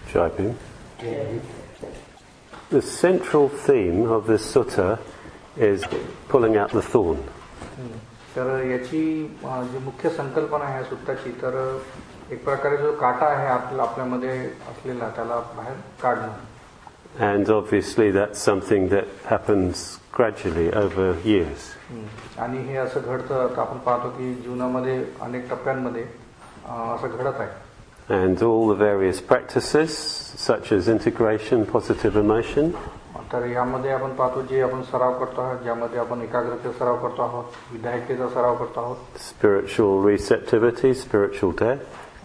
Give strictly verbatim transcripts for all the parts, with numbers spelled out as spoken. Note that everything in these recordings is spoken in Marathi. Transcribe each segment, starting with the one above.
Jai The central theme of this sutta is pulling out the thorn. तर याची जी मुख्य संकल्पना आहे सुत्ताची तर एक प्रकारे जो काटा आहे आपल्या आपल्यामध्ये असलेला त्याला बाहेर काढणं. And obviously that's something that happens gradually over years. आणि हे असं घडतं तर आपण पाहतो की जीवनामध्ये अनेक टप्प्यांमध्ये असं घडत आहे. And all the various practices such as integration, positive emotion, तर यामध्ये आपण पाहतो जे आपण सराव करतो आहोत ज्यामध्ये आपण एकाग्रतेचा सराव करतो आहोत विधायकेचा सराव करतो आहोत. Spiritual receptivity, spiritual death,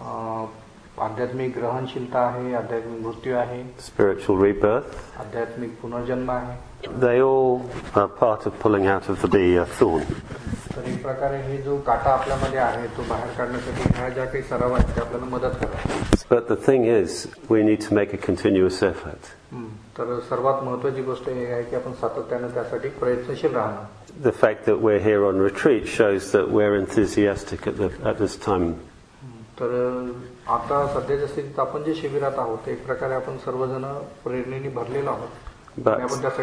आध्यात्मिक ग्रहणशीलता आहे आध्यात्मिक मृत्यू आहे spiritual rebirth, आध्यात्मिक पुनर्जन्म आहे. they all are part of pulling out of the uh, thorn. तर एक प्रकारे हे जो काटा आपल्यामध्ये आहे तो बाहेर काढण्यासाठी ह्या ज्या काही सराव आहेत ते आपल्याला मदत करतात. But the thing is, we need to make a continuous effort. तर सर्वात महत्त्वाची गोष्ट हे आहे की आपण सातत्याने त्यासाठी प्रयत्नशील राहणं. The fact that we're here on retreat shows that we're enthusiastic at, the, at this time. तर आता सध्याच्या स्थितीत आपण जे शिबिरात आहोत एक प्रकारे आपण सर्वजण प्रेरणेने भरलेलो आहोत. But,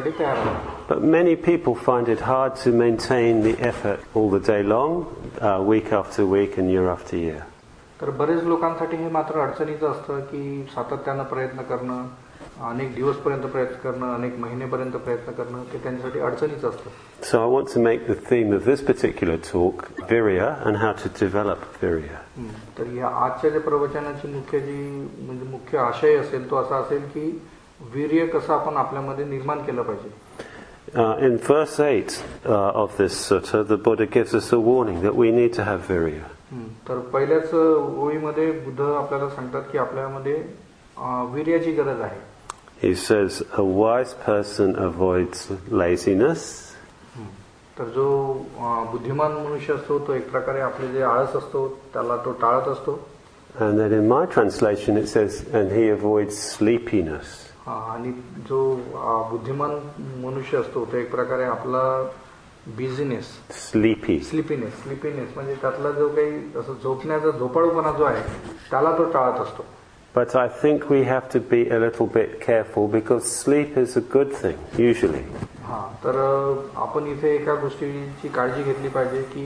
but many people find it hard to maintain the effort all the day long, uh, week after week and year after year. तर बरेच लोकांसाठी हे मात्र अडचणीचं असतं की सातत्यानं प्रयत्न करणं अनेक दिवसपर्यंत प्रयत्न करणं अनेक महिनेपर्यंत प्रयत्न करणं ते त्यांच्यासाठी अडचणीचं असतं. So I want to make the theme of this particular talk virya and how to develop virya. तर या आजच्या जे प्रवचनाची मुख्य जी म्हणजे मुख्य आशय असेल तो असा असेल की वीर्य कसं आपण आपल्यामध्ये निर्माण केलं पाहिजे. Uh, in verse eight uh, of this sutta, the Buddha gives us a warning that we need to have virya. तर पहिल्याच ओळीमध्ये बुद्ध आपल्याला सांगतात की आपल्यामध्ये वीर्याची गरज आहे. He says a wise person avoids laziness. तर जो बुद्धिमान मनुष्य असतो तो एक प्रकारे आपले जे आळस असतो त्याला तो टाळत असतो. And then in my translation it says and he avoids sleepiness. आणि जो बुद्धिमान मनुष्य असतो तो एक प्रकारे आपला बिझनेस स्लीपी स्लीपीनेस स्लीपीनेस म्हणजे त्यातला जो काही असं झोपण्याचा झोपाळूपणा जो आहे त्याला तो टाळत असतो. But I think we have to be a little bit careful because sleep is a good thing usually. हां तर आपण इथे एका गोष्टीची काळजी घेतली पाहिजे की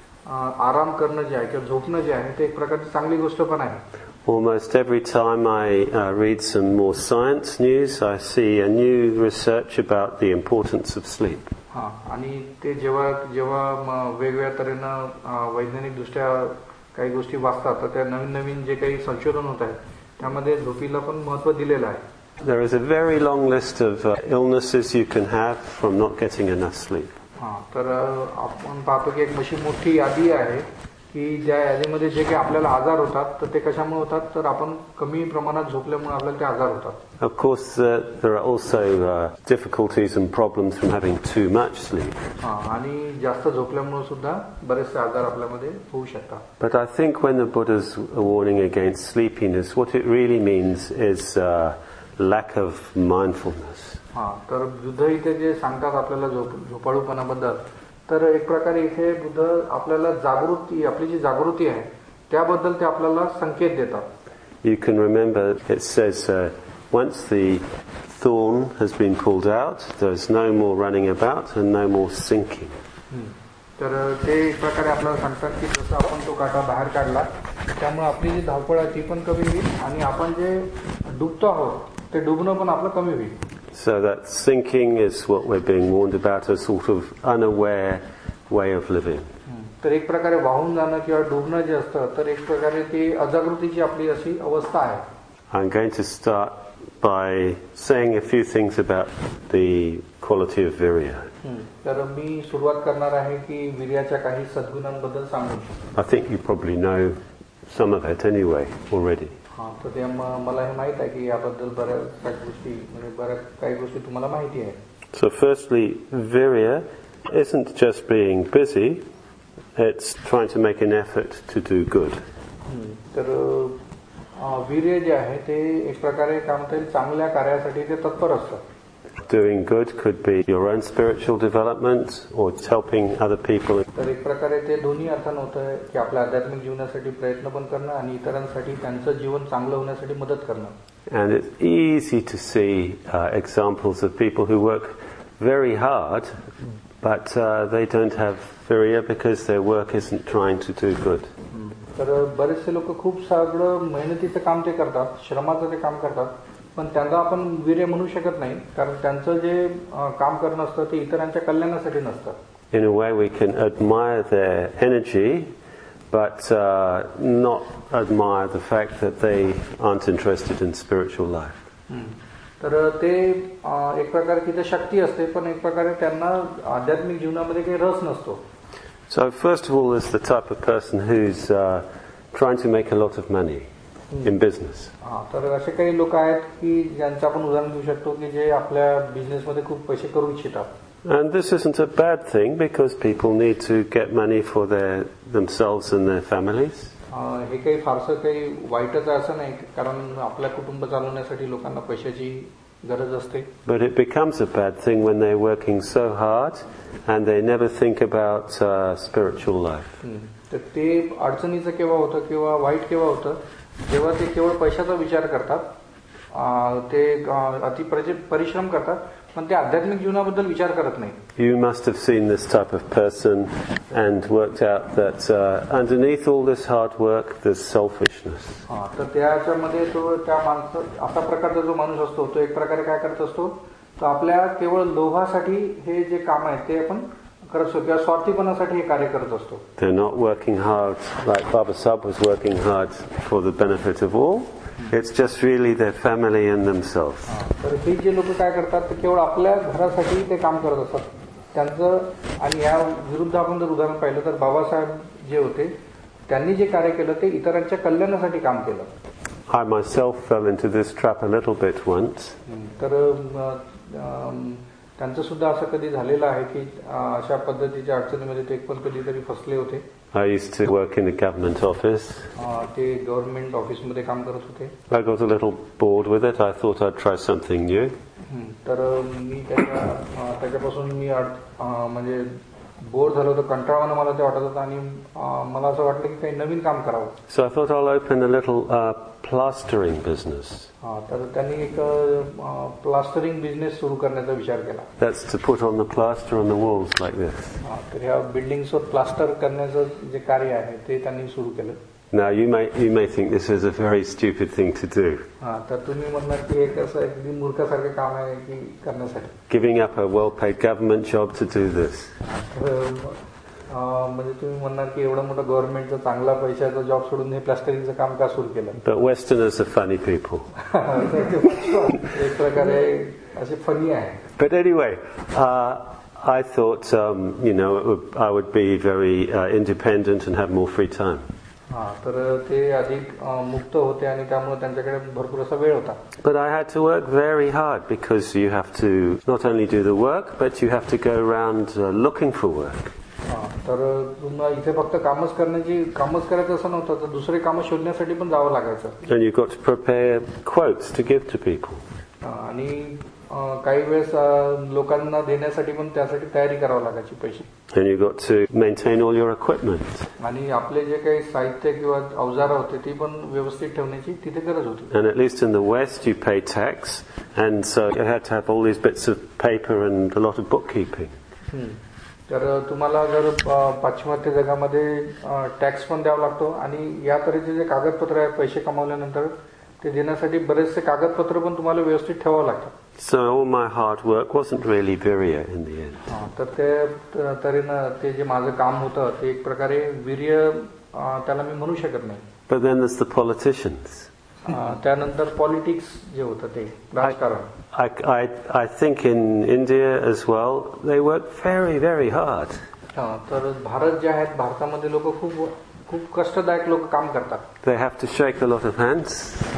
आराम करणं जे आहे किंवा झोपणं जे आहे ते एक प्रकारची चांगली गोष्ट पण आहे. Almost every time I uh, read some more science news, I see a new research about the importance of sleep. हां आणि ते जेव्हा जेव्हा वेगवेगळ्या तऱ्हेनं वैज्ञानिक दृष्ट्या काही गोष्टी वाचतात तर त्या नवीन नवीन जे काही संशोधन होत आहे त्यामध्ये झोपीला पण महत्त्व दिलेलं आहे. There is a very long list of uh, illnesses you can have from not getting enough sleep. हां तर आपण पाहतो की एक अशी मोठी यादी आहे की ज्या यादीमध्ये जे काही आपल्याला आजार होतात तर ते कशामुळे होतात तर आपण कमी प्रमाणात झोपल्यामुळे आपल्याला ते आजार होतात. Of course uh, there are also uh, difficulties and problems from having too much sleep. हां आणि जास्त झोपल्यामुळे सुद्धा बरेचसे आजार आपल्यामध्ये होऊ शकतात. But I think when the Buddha's warning against sleepiness, what it really means is uh, lack of mindfulness. हां तर बुद्ध इथे जे सांगतात आपल्याला झोप झोपाळूपणाबद्दल तर एक प्रकारे इथे बुद्ध आपल्याला जागृती आपली जी जागृती आहे त्याबद्दल ते आपल्याला संकेत देतात. You can remember it says uh, once the thorn has been pulled out, there's no more running about and no more sinking. तर ते एक प्रकारे आपल्याला सांगतात की जसं आपण तो काटा बाहेर काढला त्यामुळे आपली जी धावपळ आहे ती पण कमी होईल आणि आपण जे डुबतो आहोत ते डुबणं पण आपलं कमी होईल. So that sinking is what we're being warned about, a sort of unaware way of living. तर एक प्रकारे वाहून जाणं किंवा डुबणं जे असतं तर एक प्रकारे ती अजागृतीची आपली अशी अवस्था आहे. I'm going to start by saying a few things about the quality of virya. तर मी सुरुवात करणार आहे की वीर्याच्या काही सद्गुणांबद्दल सांगू. I think you probably know some of it anyway already. हां तर ते मला हे माहित आहे की याबद्दल बऱ्याच काही गोष्टी म्हणजे बऱ्याच काही गोष्टी तुम्हाला माहिती आहे. So firstly, virya isn't just being busy, it's trying to make an effort to do good. तर वीर्य जे आहे ते एक प्रकारे काय म्हणता येईल चांगल्या कार्यासाठी ते तत्पर असतं. doing good could be your own spiritual development or helping other people. तर एक प्रकारे ते दोन्ही अर्थानं होतं की आपल्या आध्यात्मिक जीवनासाठी प्रयत्न पण करणं आणि इतरांसाठी त्यांचं जीवन चांगलं होण्यासाठी मदत करणं. And it's easy to see uh, examples of people who work very hard, but uh, they don't have virya because their work isn't trying to do good. तर बरेचसे लोक खूप सगळं मेहनतीचं काम ते करतात, श्रमाचं ते काम करतात, पण त्यांना आपण वीर्य म्हणू शकत नाही कारण त्यांचं जे काम करणं असतं ते इतरांच्या कल्याणासाठी नसतं. In a way we can admire their energy, but uh, not admire the fact that they aren't interested in spiritual life. तर ते एक प्रकारे तिथे शक्ती असते पण एक प्रकारे त्यांना आध्यात्मिक जीवनामध्ये काही रस नसतो. So first of all, there's the type of person who's uh, trying to make a lot of money in business. हां, तर असे काही लोक आहेत की ज्यांचं आपण उदाहरण देऊ शकतो की जे आपल्या बिझनेसमध्ये खूप पैसे करू इच्छितात. And this isn't a bad thing because people need to get money for their themselves and their families. हे काही फारसं काही वाईटच असं नाही कारण आपल्या कुटुंब चालवण्यासाठी लोकांना पैशाची गरज असते. But it becomes a bad thing when they're working so hard and they never think about uh, spiritual life. तर ते अडचणीचं केव्हा होतं किंवा वाईट केव्हा होतं जेव्हा ते केवळ पैशाचा विचार करतात, ते अति परिश्रम करतात पण ते आध्यात्मिक जीवनाबद्दल विचार करत नाही. You must have seen this type of person and worked out that uh, underneath all this hard work there's selfishness. हां, तर त्याच्यामध्ये तो त्या माणसं असा प्रकारचा जो माणूस असतो तो एक प्रकारे काय करत असतो तर आपल्या केवळ लोभासाठी हे जे काम आहे ते आपण करत असतो किंवा स्वार्थीपणासाठी हे कार्य करत असतो. They're not working hard like Baba Sahib was working hard for the benefit of all. It's just really their family and themselves. तर हे जे लोक काय करतात ते केवळ आपल्या घरासाठी ते काम करत असतात त्यांचं. आणि या विरुद्ध आपण जर उदाहरण पाहिलं तर बाबासाहेब जे होते त्यांनी जे कार्य केलं ते इतरांच्या कल्याणासाठी काम केलं. I myself fell into this trap a little bit once. तर त्यांचं सुद्धा असं कधी झालेलं आहे की अशा पद्धतीच्या अडचणीमध्ये ते पण कधीतरी फसले होते. I used to work in a government office. ते गव्हर्नमेंट ऑफिसमध्ये काम करत होते. I got a little bored with it. I thought I'd try something new. तर मी त्याच्या त्याच्यापासून मी म्हणजे बोर झालो होतो, कंटाळवाणं मला ते वाटत होतं आणि मला असं वाटलं की काही नवीन काम करावं. So I thought I'll open a little uh, plastering business. हां, तर त्यांनी एक प्लास्टरिंग बिझनेस सुरू करण्याचा विचार केला. That's to put on the plaster on the walls like this. हां, तर ह्या बिल्डिंग्सवर प्लास्टर करण्याचं जे कार्य आहे ते त्यांनी सुरू केलं. Now you may you may think this is a very stupid thing to do. हां, तर तुम्ही म्हणणार की एक असं अगदी मूर्खासारखं काम आहे की करण्यासाठी. Giving up a well-paid government job to do this. म्हणजे तुम्ही म्हणणार की एवढा मोठा गव्हर्नमेंटचा चांगला पैशाचा जॉब सोडून हे प्लास्टरिंगचं काम का सुरू केलं. But Westerners are funny people. एक प्रकारे असे फनी आहे. But anyway, uh, I thought um, you know it would, I would be very uh, independent and have more free time. हां, तर ते अधिक मुक्त होते आणि त्यामुळे त्यांच्याकडे भरपूर असा वेळ होता. But I had to work very hard because you have to not only do the work but you have to go around uh, looking for work. हां, तर तुम्हाला इथे फक्त कामच करण्याची कामच करायचं असं नव्हतं तर दुसरे कामं शोधण्यासाठी पण जावं लागायचं. And you got to prepare quotes to give to people. आणि काही वेळेस लोकांना देण्यासाठी पण त्यासाठी तयारी करावी लागायची पैसे. And you got to maintain all your equipment. आणि आपले जे काही साहित्य किंवा अवजारं होते ती पण व्यवस्थित ठेवण्याची तिथे गरज होती. And at least in the West you pay tax, and so you had to have all these bits of paper and a lot of bookkeeping. तर तुम्हाला जर पाश्चिमात्य जगामध्ये टॅक्स पण द्यावा लागतो आणि या तऱ्हेचे जे कागदपत्र आहे पैसे कमावल्यानंतर ते देण्यासाठी बरेचसे कागदपत्र पण तुम्हाला व्यवस्थित ठेवावं लागतात. So all my hard work wasn't really virya in the end. हां, तर ते तऱ्हेनं ते जे माझं काम होतं ते एक प्रकारे वीर्य त्याला मी म्हणू शकत नाही. But then there's the politicians. त्यानंतर पॉलिटिक्स जे होतं ते राजकारण. I, I, I think in India as well they work very very hard. हां, तर भारत जे आहेत भारतामध्ये लोक खूप खूप कष्टदायक लोक काम करतात. They have to shake a lot of hands.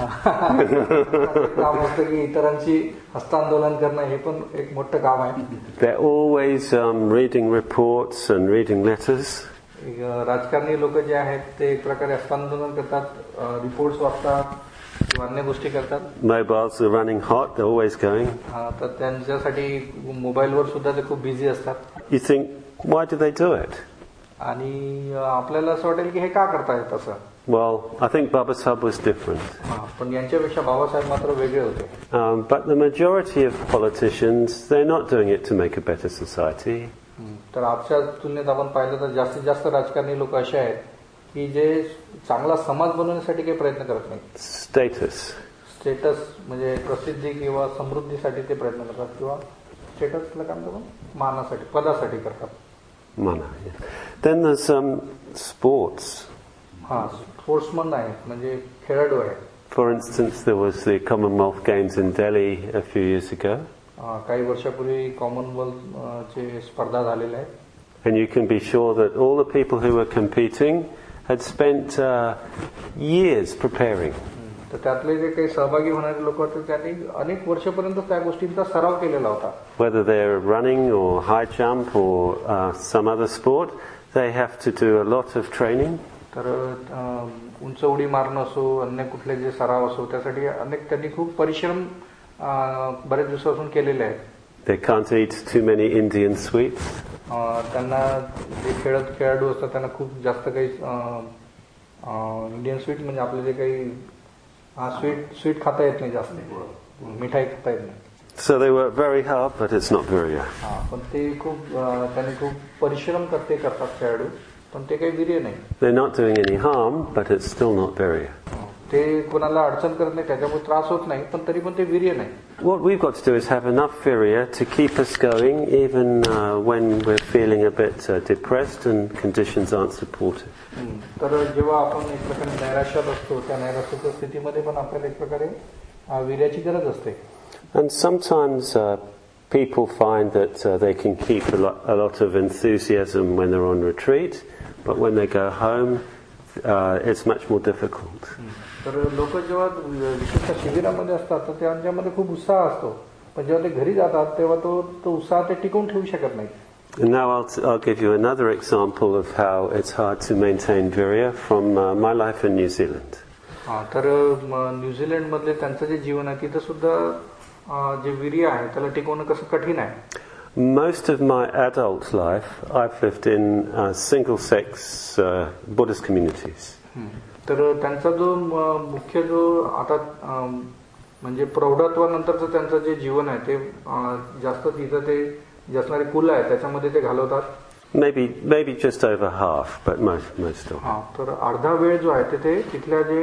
काम असतं की इतरांची हस्तांदोलन करणं हे पण एक मोठं काम आहे. They're always um, reading reports and reading letters. राजकारणी लोक जे आहेत ते एक प्रकारे हस्तांदोलन करतात, रिपोर्ट्स वाचतात किंवा अन्य गोष्टी करतात. Mobiles are running hot, they're always going. हा, तर त्यांच्यासाठी मोबाईलवर सुद्धा ते खूप बिझी असतात. You think, why do they do it? आणि आपल्याला असं वाटेल की हे का करतायत असं. Well, I think Baba Sahib was different. हा, पण यांच्यापेक्षा बाबासाहेब मात्र वेगळे होते. Um, but the majority of politicians, they're not doing it to make a better society. तर आजच्या तुलनेत आपण पाहिलं तर जास्तीत जास्त राजकारणी लोक असे आहेत की जे चांगला समाज बनवण्यासाठी काही प्रयत्न करत नाही. Status. स्टेटस म्हणजे प्रसिद्धी किंवा समृद्धीसाठी ते प्रयत्न करतात किंवा स्टेटसला काय म्हणतात मानासाठी पदासाठी करतात. Mana, yeah. Then there's um, sports. हा स्पोर्ट्समन आहे म्हणजे खेळाडू आहे. For instance, there was the Commonwealth Games in Delhi a few years ago. काही वर्षापूर्वी कॉमनवेल्थ चे स्पर्धा झालेल्या आहेत. And you can be sure that all the people who were competing had spent uh, years preparing. तर त्यातले जे काही सहभागी होणारे लोक होते त्यांनी अनेक वर्षापर्यंत त्या गोष्टींचा सराव केलेला होता. Whether they're running or high jump or uh, some other sport, they have to do a lot of training. तर उंच उडी मारणं असो अन्य कुठले जे सराव असो त्यासाठी अनेक त्यांनी खूप परिश्रम बरेच दिवसापासून केलेले आहेत. They can't eat too many Indian sweets. त्यांना जे खेळत खेळाडू असतात त्यांना खूप जास्त काही इंडियन स्वीट म्हणजे आपले जे काही स्वीट स्वीट खाता येत नाही जास्त मिठाई खाता येत नाही. So they work very hard, but it's not very. हा पण ते खूप त्यांनी खूप परिश्रम करते करतात खेळाडू पण ते काही वीर्य नाही. They're not doing any harm, but it's still not very. ते कोणाला अडचण करत नाही त्याच्यामुळे त्रास होत नाही पण तरी पण ते वीर्य नाही. What we've got to do is have enough virya to keep us going even uh, when we're feeling a bit uh, depressed and conditions aren't supportive. तर जेव्हा आपण एक प्रकारे नैराश्यात असतो त्या नैराश्याच्या स्थितीमध्ये पण आपल्याला एक प्रकारे वीर्याची गरज असते. And sometimes uh, people find that uh, they can keep a lot, a lot of enthusiasm when they're on retreat, but when they go home, uh, it's much more difficult. तर लोक जेव्हा विशेषतः शिबिरामध्ये असतात तर त्यांच्यामध्ये खूप उत्साह असतो पण जेव्हा ते घरी जातात तेव्हा तो तो उत्साह ते टिकवून ठेवू शकत नाही. And now I'll, I'll give you another example of how it's hard to maintain virya from uh, my life in New Zealand. हा तर न्यूझीलंड मधले त्यांचं जे जीवन आहे तिथं सुद्धा जे वीर्य आहे त्याला टिकवणं कसं कठीण आहे. Most of my adult life I've lived in uh, single-sex uh, Buddhist communities. तर त्यांचा जो मुख्य जो आता म्हणजे प्रौढत्वानंतरचं त्यांचं जे जीवन आहे ते जास्त तिथं ते जे असणारे कुल आहे त्याच्यामध्ये ते घालवतात. Maybe maybe just over half, but most most of. हा तर अर्धा वेळ जो आहे ते तिथल्या जे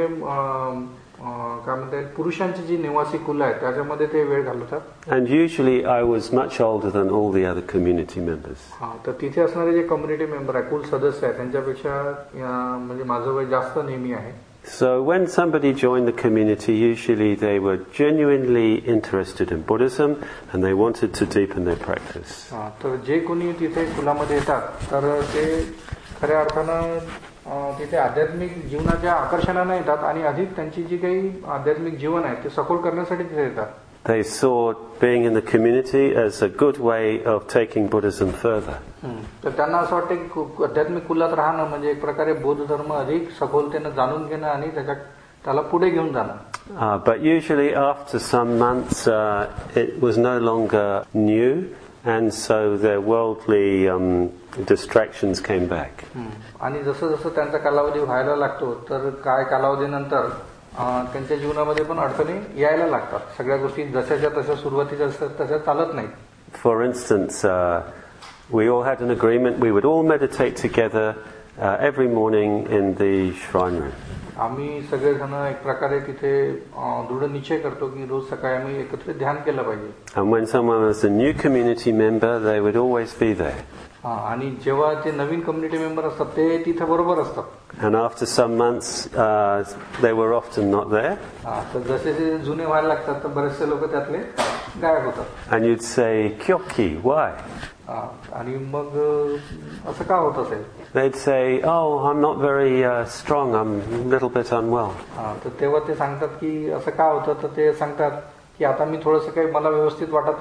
काय म्हणतात पुरुषांची जी निवासी कुल आहेत त्याच्यामध्ये ते वेळ घालवतात. And usually I was much older than all the other community members. हा तर तिथे असणारे जे कम्युनिटी मेंबर आहे कुल सदस्य आहेत त्यांच्यापेक्षा म्हणजे माझं वय जास्त नेहमी आहे. So when somebody joined the community, usually they were genuinely interested in Buddhism and they wanted to deepen their practice. हा तर जे कोणी तिथे कुलामध्ये येतात तर ते खऱ्या अर्थानं तिथे आध्यात्मिक जीवनाच्या आकर्षणाने येतात आणि अधिक त्यांची जी काही आध्यात्मिक जीवन आहे ते सखोल करण्यासाठी तिथे येतात. They saw being in the community as a good way of taking Buddhism further. तर त्यांना असं वाटतं की आध्यात्मिक कुलात राहणं म्हणजे एक प्रकारे बौद्ध धर्म अधिक सखोलतेने जाणून घेणं आणि त्याच्या त्याला पुढे घेऊन जाणं. Uh, but usually after some months uh, it was no longer new and so their worldly um, distractions came back. आणि जसं जसं त्यांचा कालावधी व्हायला लागतो तर काय कालावधीनंतर त्यांच्या जीवनामध्ये पण अडचणी यायला लागतात. सगळ्या गोष्टी जशाच्या तशा सुरुवातीच्या असतात तशा चालत नाही. For instance, uh, we all had an agreement we would all meditate together uh, every morning in the shrine room. आम्ही सगळेजण एक प्रकारे तिथे दृढ निश्चय करतो की रोज सकाळी आम्ही एकत्र ध्यान केलं पाहिजे. And when someone was a new community member, they would always be there. आणि जेव्हा ते नवीन कम्युनिटी मेंबर असतात ते तिथे बरोबर असतात. And after some months, uh, they were often not there. तर जसे जे जुने व्हायला लागतात तर बरेचसे लोक त्यातले गायब होतात. And you'd say, "Kyoki, why?" आणि मग असं का होत असेल? They'd say, "Oh, I'm not very uh, strong. I'm a little bit unwell." तर तेव्हा ते सांगतात की असं का होतं तर ते सांगतात की आता मी थोडंसं काही मला व्यवस्थित वाटत नाही.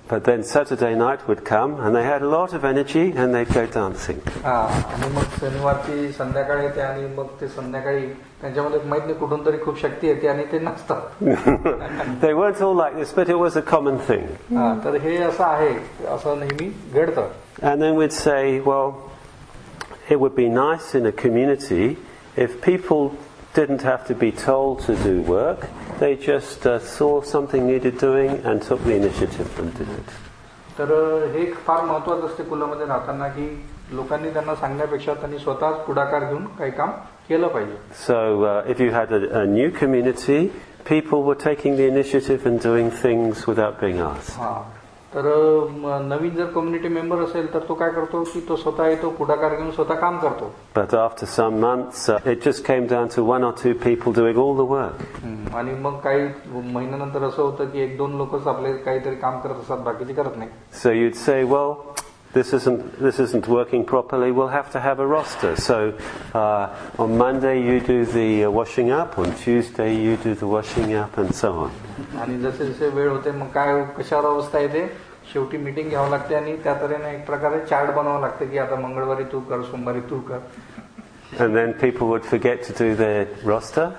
But then Saturday night would come and they had a lot of energy and they'd go dancing. हा आणि मग शनिवारची संध्याकाळ येते आणि मग ते संध्याकाळी त्यांच्यामध्ये माहित नाही कुठून तरी खूप शक्ती येते आणि ते नाचतात. They weren't all like this, but it was a common thing. हा तर हे असं आहे, असं नेहमी घडतं. And then we'd say, well, it would be nice in a community if people didn't have to be told to do work. They just uh, saw something needed doing and took the initiative and did it. तर हे फार महत्त्वाचं असते कुलामध्ये राहताना की लोकांनी त्यांना सांगण्यापेक्षा त्यांनी स्वतःच पुढाकार घेऊन काही काम केलं पाहिजे. So uh, if you had a, a new community, people were taking the initiative and doing things without being asked. हा तर नवीन जर कम्युनिटी मेंबर असेल तर तो काय करतो की तो स्वतः येतो, पुढाकार घेऊन स्वतः काम करतो. But after some months, uh, it just came down to one or two people doing all the work. आणि मग काही महिन्यानंतर असं होतं की एक दोन लोकच आपले काहीतरी काम करत असतात, बाकीचे करत नाही. So you'd say, well, this isn't this isn't working properly. We'll have to have a roster. So uh, on Monday you do the uh, washing up, on Tuesday you do the washing up, and so on. आणि जसे जसे वेळ होते मग काय कशावर अवस्था येते, शेवटी मीटिंग घ्यावं लागते आणि त्या तऱ्हेने एक प्रकारे चार्ट बनवावं लागते की आता मंगळवारी तू कर, सोमवारी तू कर. And then people would forget to do their roster.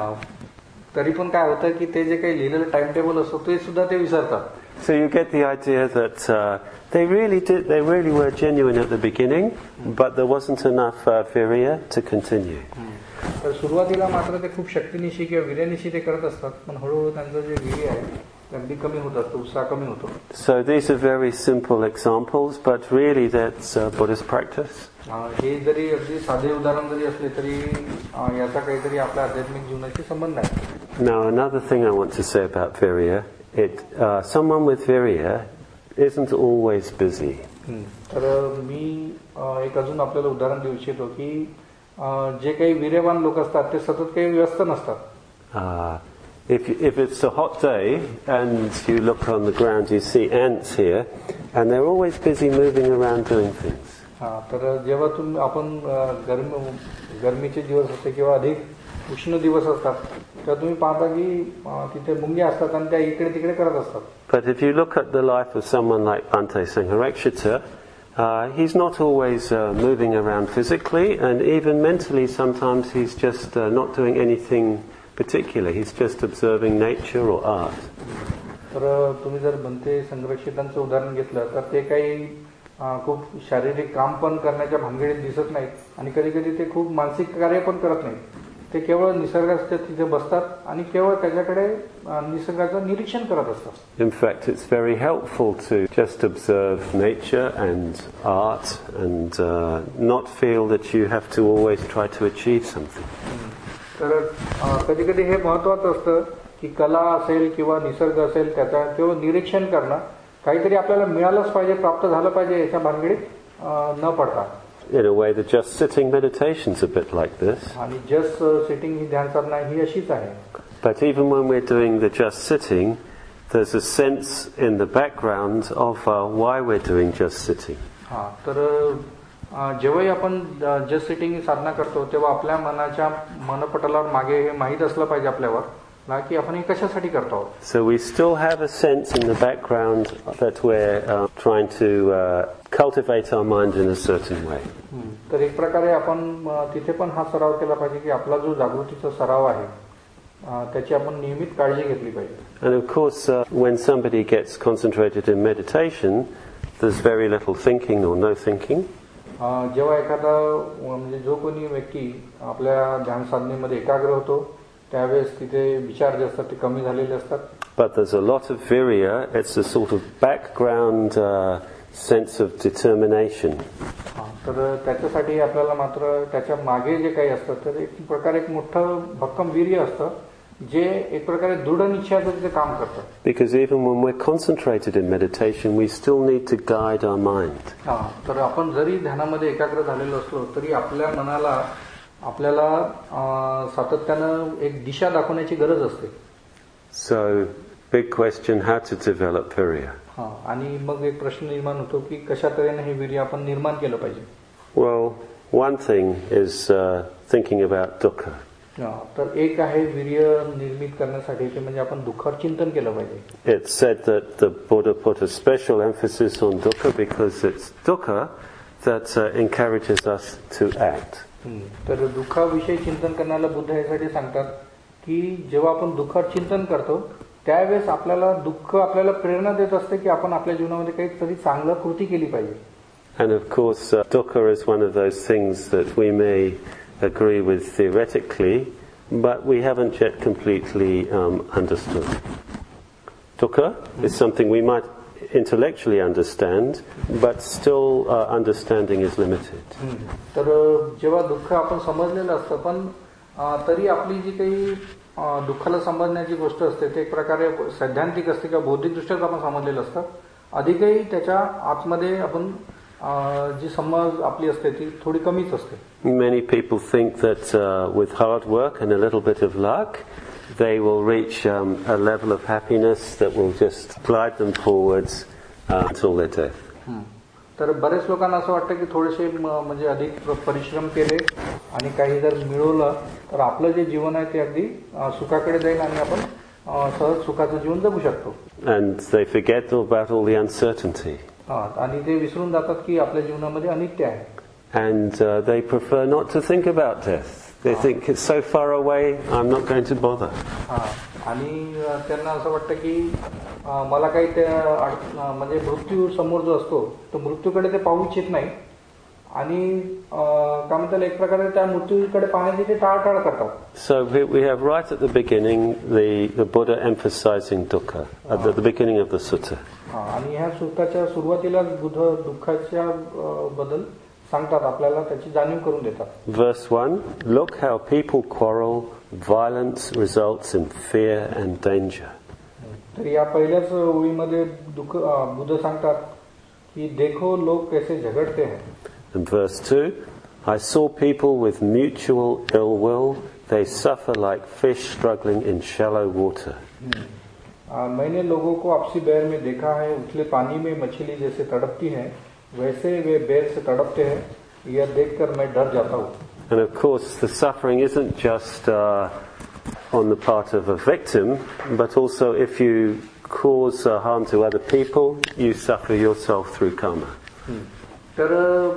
तरी पण काय होतं की ते जे काही लिहिलेलं टाइम टेबल असतं ते सुद्धा ते विसरतात. So you get the idea that uh, they really did, they really were genuine at the beginning, but there wasn't enough uh, virya to continue. तर सुरुवातीला मात्र ते खूप शक्तीनिशी किंवा वीर्यानिशी ते करत असतात, पण हळूहळू त्यांचं जे वीर्य आहे ते अगदी कमी होत असतं, उत्साह कमी होतो. So these are very simple examples, but really that's uh, Buddhist practice. हे जरी अगदी साधे उदाहरण जरी असले तरी याचा काहीतरी आपल्या आध्यात्मिक जीवनाशी संबंध आहे. Now another thing I want to say about virya, it uh, someone with virya isn't always busy. तर मी एक अजून आपल्याला उदाहरण देऊ इच्छितो की जे काही वीर्यवान लोक असतात ते सतत काही व्यस्त नसतात. If if it's a hot day and you look on the ground, you see ants here, and they're always busy moving around doing things. हा तर जेव्हा तुम्ही आपण गरम गरमीचे दिवस असते किंवा अधिक उष्ण दिवस असतात तेव्हा तुम्ही पाहता की तिथे मुंग्या असतात आणि त्या इकडे तिकडे करत असतात. But if you look at the life of someone like Bhante Sangharakshita, uh, he's not always uh, moving around physically, and even mentally sometimes he's just uh, not doing anything particular. He's just observing nature or art. तर तुम्ही जर भंते संरक्षितांचं उदाहरण घेतलं तर ते काही खूप शारीरिक काम पण करण्याच्या भानगडीत दिसत नाहीत आणि कधी कधी ते खूप मानसिक कार्य पण करत नाहीत. ते केवळ निसर्गाच्या तिथे बसतात आणि केवळ त्याच्याकडे निसर्गाचं निरीक्षण करत असतात. In fact, it's very helpful to just observe nature and art and uh, not feel that you have to always try to achieve something. तर कधी कधी हे महत्वाचं असतं की कला असेल किंवा निसर्ग असेल त्याचा केवळ निरीक्षण करणं, काहीतरी आपल्याला मिळालंच पाहिजे, प्राप्त झालं पाहिजे याच्या भानगडीत न पडता. In a way, the just sitting meditation's a bit like this. आणि just sitting ही ध्यान साधना ही अशीच आहे. But even when we're doing the just sitting, there's a sense in the background of uh, why we're doing just sitting. हा तर जेव्हाही आपण जस्ट सिटिंग ही साधना करतो तेव्हा आपल्या मनाच्या मनपटलावर मागे हे माहीत असलं पाहिजे आपल्यावर की आपण हे कशासाठी करतो. So we still have a sense in the background that we're uh, trying to uh, cultivate our mind in a certain way. तर एक प्रकारे आपण तिथे पण हा सराव केला पाहिजे की आपला जो जागृतीचा सराव आहे त्याची आपण नियमित काळजी घेतली पाहिजे. And of course uh, when somebody gets concentrated in meditation, there's very little thinking or no thinking. जेव्हा एखादा म्हणजे जो कोणी व्यक्ती आपल्या ध्यान साधनेमध्ये एकाग्र होतो त्यावेळेस तिथे विचार जे असतात ते कमी झालेले असतात. But there's a lot of virya. It's a sort of background uh, sense of determination. तर त्याच्यासाठी आपल्याला मात्र त्याच्या मागे जे काही असतं तर एक प्रकारे एक मोठं भक्कम वीर्य असतं जे एक प्रकारे दृढ निश्चयाचं ते काम करतं. Because even when we're concentrated in meditation, we still need to guide our mind. हा तर आपण जरी ध्यानामध्ये एकाग्र झालेलो असलो तरी आपल्या मनाला आपल्याला सातत्यानं एक दिशा दाखवण्याची गरज असते. So big question, how to develop virya. हा आणि मग एक प्रश्न निर्माण होतो की कशा तऱ्हेने हे वीर्य आपण निर्माण केलं पाहिजे. Well, one thing is uh, thinking about dukkha. तर एक आहे वीर्य निर्मित करण्यासाठी ते म्हणजे आपण दुःखावर चिंतन केलं पाहिजे. It's said that the Buddha put a special emphasis on dukkha because it's dukkha that uh, encourages us to act. तर दुःखाविषयी चिंतन करण्याला बुद्ध यासाठी सांगतात की जेव्हा आपण दुःखावर चिंतन करतो त्यावेळेस आपल्याला दुःख आपल्याला प्रेरणा देत असते की आपण आपल्या जीवनामध्ये काहीतरी चांगलं कृती केली पाहिजे. And of course, uh, dukkha is one of those things that we may agree with theoretically, but we haven't yet completely um, understood. Dukkha is something we might intellectually understand, but still uh, understanding is limited. तर जेव्हा दुःख आपण समजलेलं असतं पण तरी आपली जी काही दुःखाला समजण्याची गोष्ट असते ते एक प्रकारे सैद्धांतिक असते किंवा बौद्धिकदृष्ट्याच आपण समजलेलं असतं. अधिकही त्याच्या आतमध्ये आपण जी समज आपली असते ती थोडी कमीच असते. Many people think that uh, with hard work and a little bit of luck they will reach um, a level of happiness that will just glide them forwards uh, until their death. तर बरेच लोकांना असं वाटतं की थोडेसे म्हणजे अधिक परिश्रम केले आणि काही जर मिळवलं तर आपलं जे जीवन आहे ते अगदी सुखाकडे जाईल आणि आपण सहज सुखाचं जीवन जगू शकतो. And they forget about all the uncertainty. आणि ते विसरून जातात की आपल्या जीवनामध्ये अनित्य आहे. And uh, they prefer not to think about death. They think it's so far away, I'm not going to bother. आणि त्यांना असं वाटतं की मला काही त्या म्हणजे मृत्यू समोर जो असतो तो मृत्यूकडे ते पाहू इच्छित नाही आणि काय म्हणतात एक प्रकारे त्या मृत्यूकडे पाहण्याची ते टाळटाळ करतात. So we, we have right at the beginning the the Buddha emphasizing dukkha at the, the beginning of the sutta. आणि ह्या सुखाच्या सुरुवातीला बुद्ध दुःखाच्या बद्दल सांगतात आपल्याला त्याची जाणीव करून देतात. Verse one, look how people quarrel, violence results in fear and danger. तर या पहिल्याच ओळीमध्ये दुःख बुद्ध सांगतात की देखो लोग कैसे झगड़ते हैं. And verse two, I saw people with mutual ill will, they suffer like fish struggling in shallow water. मैंने लोगों को आपसी बैर में देखा है, उथले पानी में मछली जैसे तड़पती है वैसे वे बैर से तड़पते हैं, यह देखकर मैं डर जाता हूँ. And of course the suffering isn't just uh, on the part of a victim, but also if you cause uh, harm to other people, you suffer yourself through karma. तर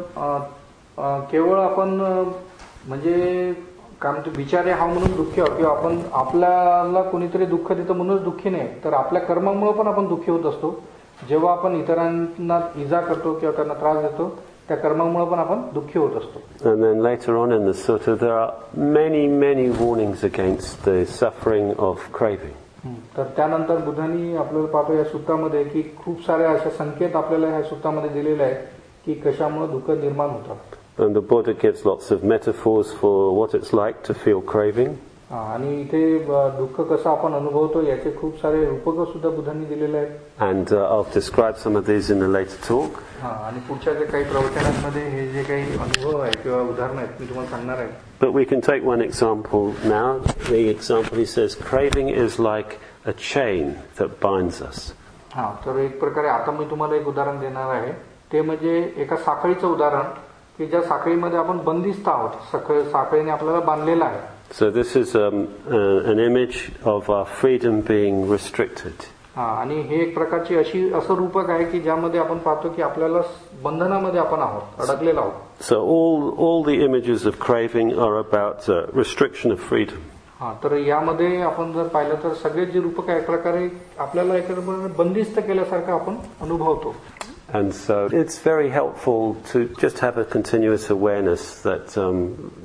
केवळ आपण म्हणजे काय म्हणतो बिचारे हा म्हणून दुःखी आहोत किंवा आपण आपल्याला कोणीतरी दुःख देतं म्हणूनच दुःखी नाही तर आपल्या कर्मामुळे पण आपण दुःखी होत असतो. जेव्हा आपण इतरांना इजा करतो किंवा त्यांना त्रास देतो त्या कर्मामुळे पण आपण दुःखी होत असतो. And then later on in the sutta there are many many warnings against the suffering of craving. तर त्यानंतर बुद्धांनी आपल्याला पाहतो या सुत्तामध्ये की खूप साऱ्या अशा संकेत आपल्याला ह्या सुत्तामध्ये दिलेले आहेत की कशामुळे दुःख निर्माण होतात. And the Buddha gives lots of metaphors for what it's like to feel craving. आणि इथे दुःख कसं आपण अनुभवतो याचे खूप सारे रूपक सुद्धा बुद्धांनी दिलेले आहेत. And uh, I'll describe some of these in a later talk. आणि पुढच्या जे काही प्रवचनांमध्ये हे जे काही अनुभव आहे किंवा उदाहरण आहेत मी तुम्हाला सांगणार आहे. But we can take one example now. The example he says craving is like a chain that binds us. हा तर एक प्रकारे आता मी तुम्हाला एक उदाहरण देणार आहे ते म्हणजे एका साखळीचं उदाहरण की ज्या साखळीमध्ये आपण बंदिस्त आहोत साखळीने आपल्याला बांधलेलं आहे. So this is um, uh, an image of our freedom being restricted. हा आणि हे एक प्रकारची अशी असं रूपक आहे की ज्यामध्ये आपण पाहतो की आपल्याला बंधनामध्ये आपण आहोत अडकलेलो आहोत. So all all the images of craving are about uh, restriction of freedom. हा तर यामध्ये आपण जर पाहिलं तर सगळे जे रूपक आहे एक प्रकारे आपल्याला एक बंदिस्त केल्यासारखं आपण अनुभवतो. And so it's very helpful to just have a continuous awareness that um,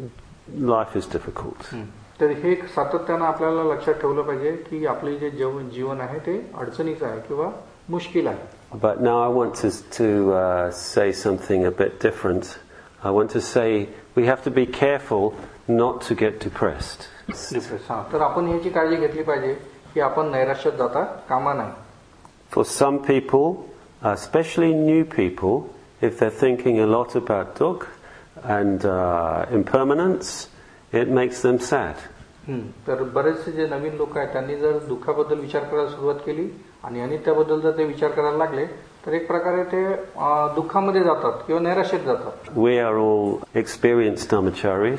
life is difficult. तर हे सातत्याने आपल्याला लक्षात ठेवलं पाहिजे की आपले जे जीवन आहे ते अडचणीचं आहे किंवा मुश्किल आहे. But now I want to, to uh, say something a bit different. I want to say we have to be careful not to get depressed. हा तर आपण ह्याची काळजी घेतली पाहिजे की आपण नैराश्यात जाता कामा नाही. For some people, especially new people, if they're thinking a lot about dukkha and uh, impermanence, it makes them sad. तर बरेचसे जे नवीन लोक आहेत त्यांनी जर दुःखाबद्दल विचार करायला सुरुवात केली आणि अनित्याबद्दल जर ते विचार करायला लागले तर एक प्रकारे ते दुःखामध्ये जातात किंवा नैराश्यात जातात. We are all experienced dhammacharis.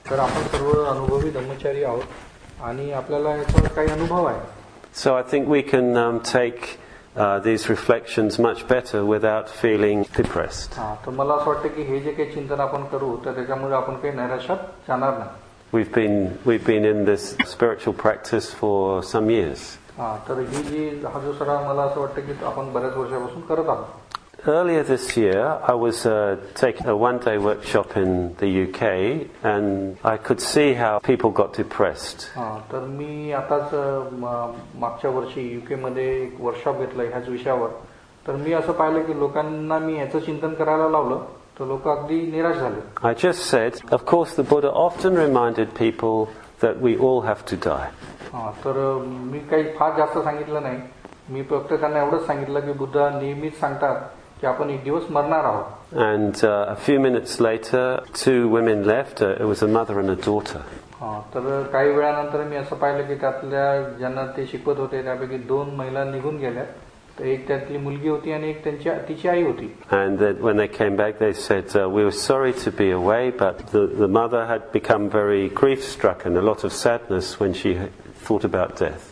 तर आपण सर्व अनुभवी धम्मचारी आहोत आणि आपल्याला याचा काही अनुभव आहे. So I think we can um, take uh, these reflections much better without feeling depressed. हां, तर मला असं वाटतं की हे जे काही चिंतन आपण करू तर त्याच्यामुळे आपण काही नैराश्यात जाणार नाही. We've been we've been in this spiritual practice for some years. हां, तर ही जी हा जो सराव मला असं वाटतं की आपण बऱ्याच वर्षापासून करत आहोत. Earlier this year, I was uh, taking a one-day workshop in the U K, and I could see how people got depressed. हां, तर मी आताच मागच्या वर्षी यूके मध्ये एक वर्कशॉप घेतलं ह्याच विषयावर. तर मी असं पाहिलं की लोकांना मी याचं चिंतन करायला लावलं तर लोक अगदी निराश झाले. I just said, of course, the Buddha often reminded people that we all have to die. हां, तर मी काही फार जास्त सांगितलं नाही. मी फक्त त्यांना एवढंच सांगितलं की बुद्ध नेहमीच सांगतात की आपण एक दिवस मरणार आहोत. And uh, a few minutes later, two women left. Uh, it was a mother and a daughter. हां, तर काही वेळानंतर मी असं पाहिलं की त्यातल्या ज्यांना ते शिकवत होते त्यापैकी दोन महिला निघून गेल्या. तर एक त्यातली मुलगी होती आणि एक त्यांची तिची आई होती. And then when they came back, they said, uh, we were sorry to be away, but the, the mother had become very grief-struck and a lot of sadness when she thought about death.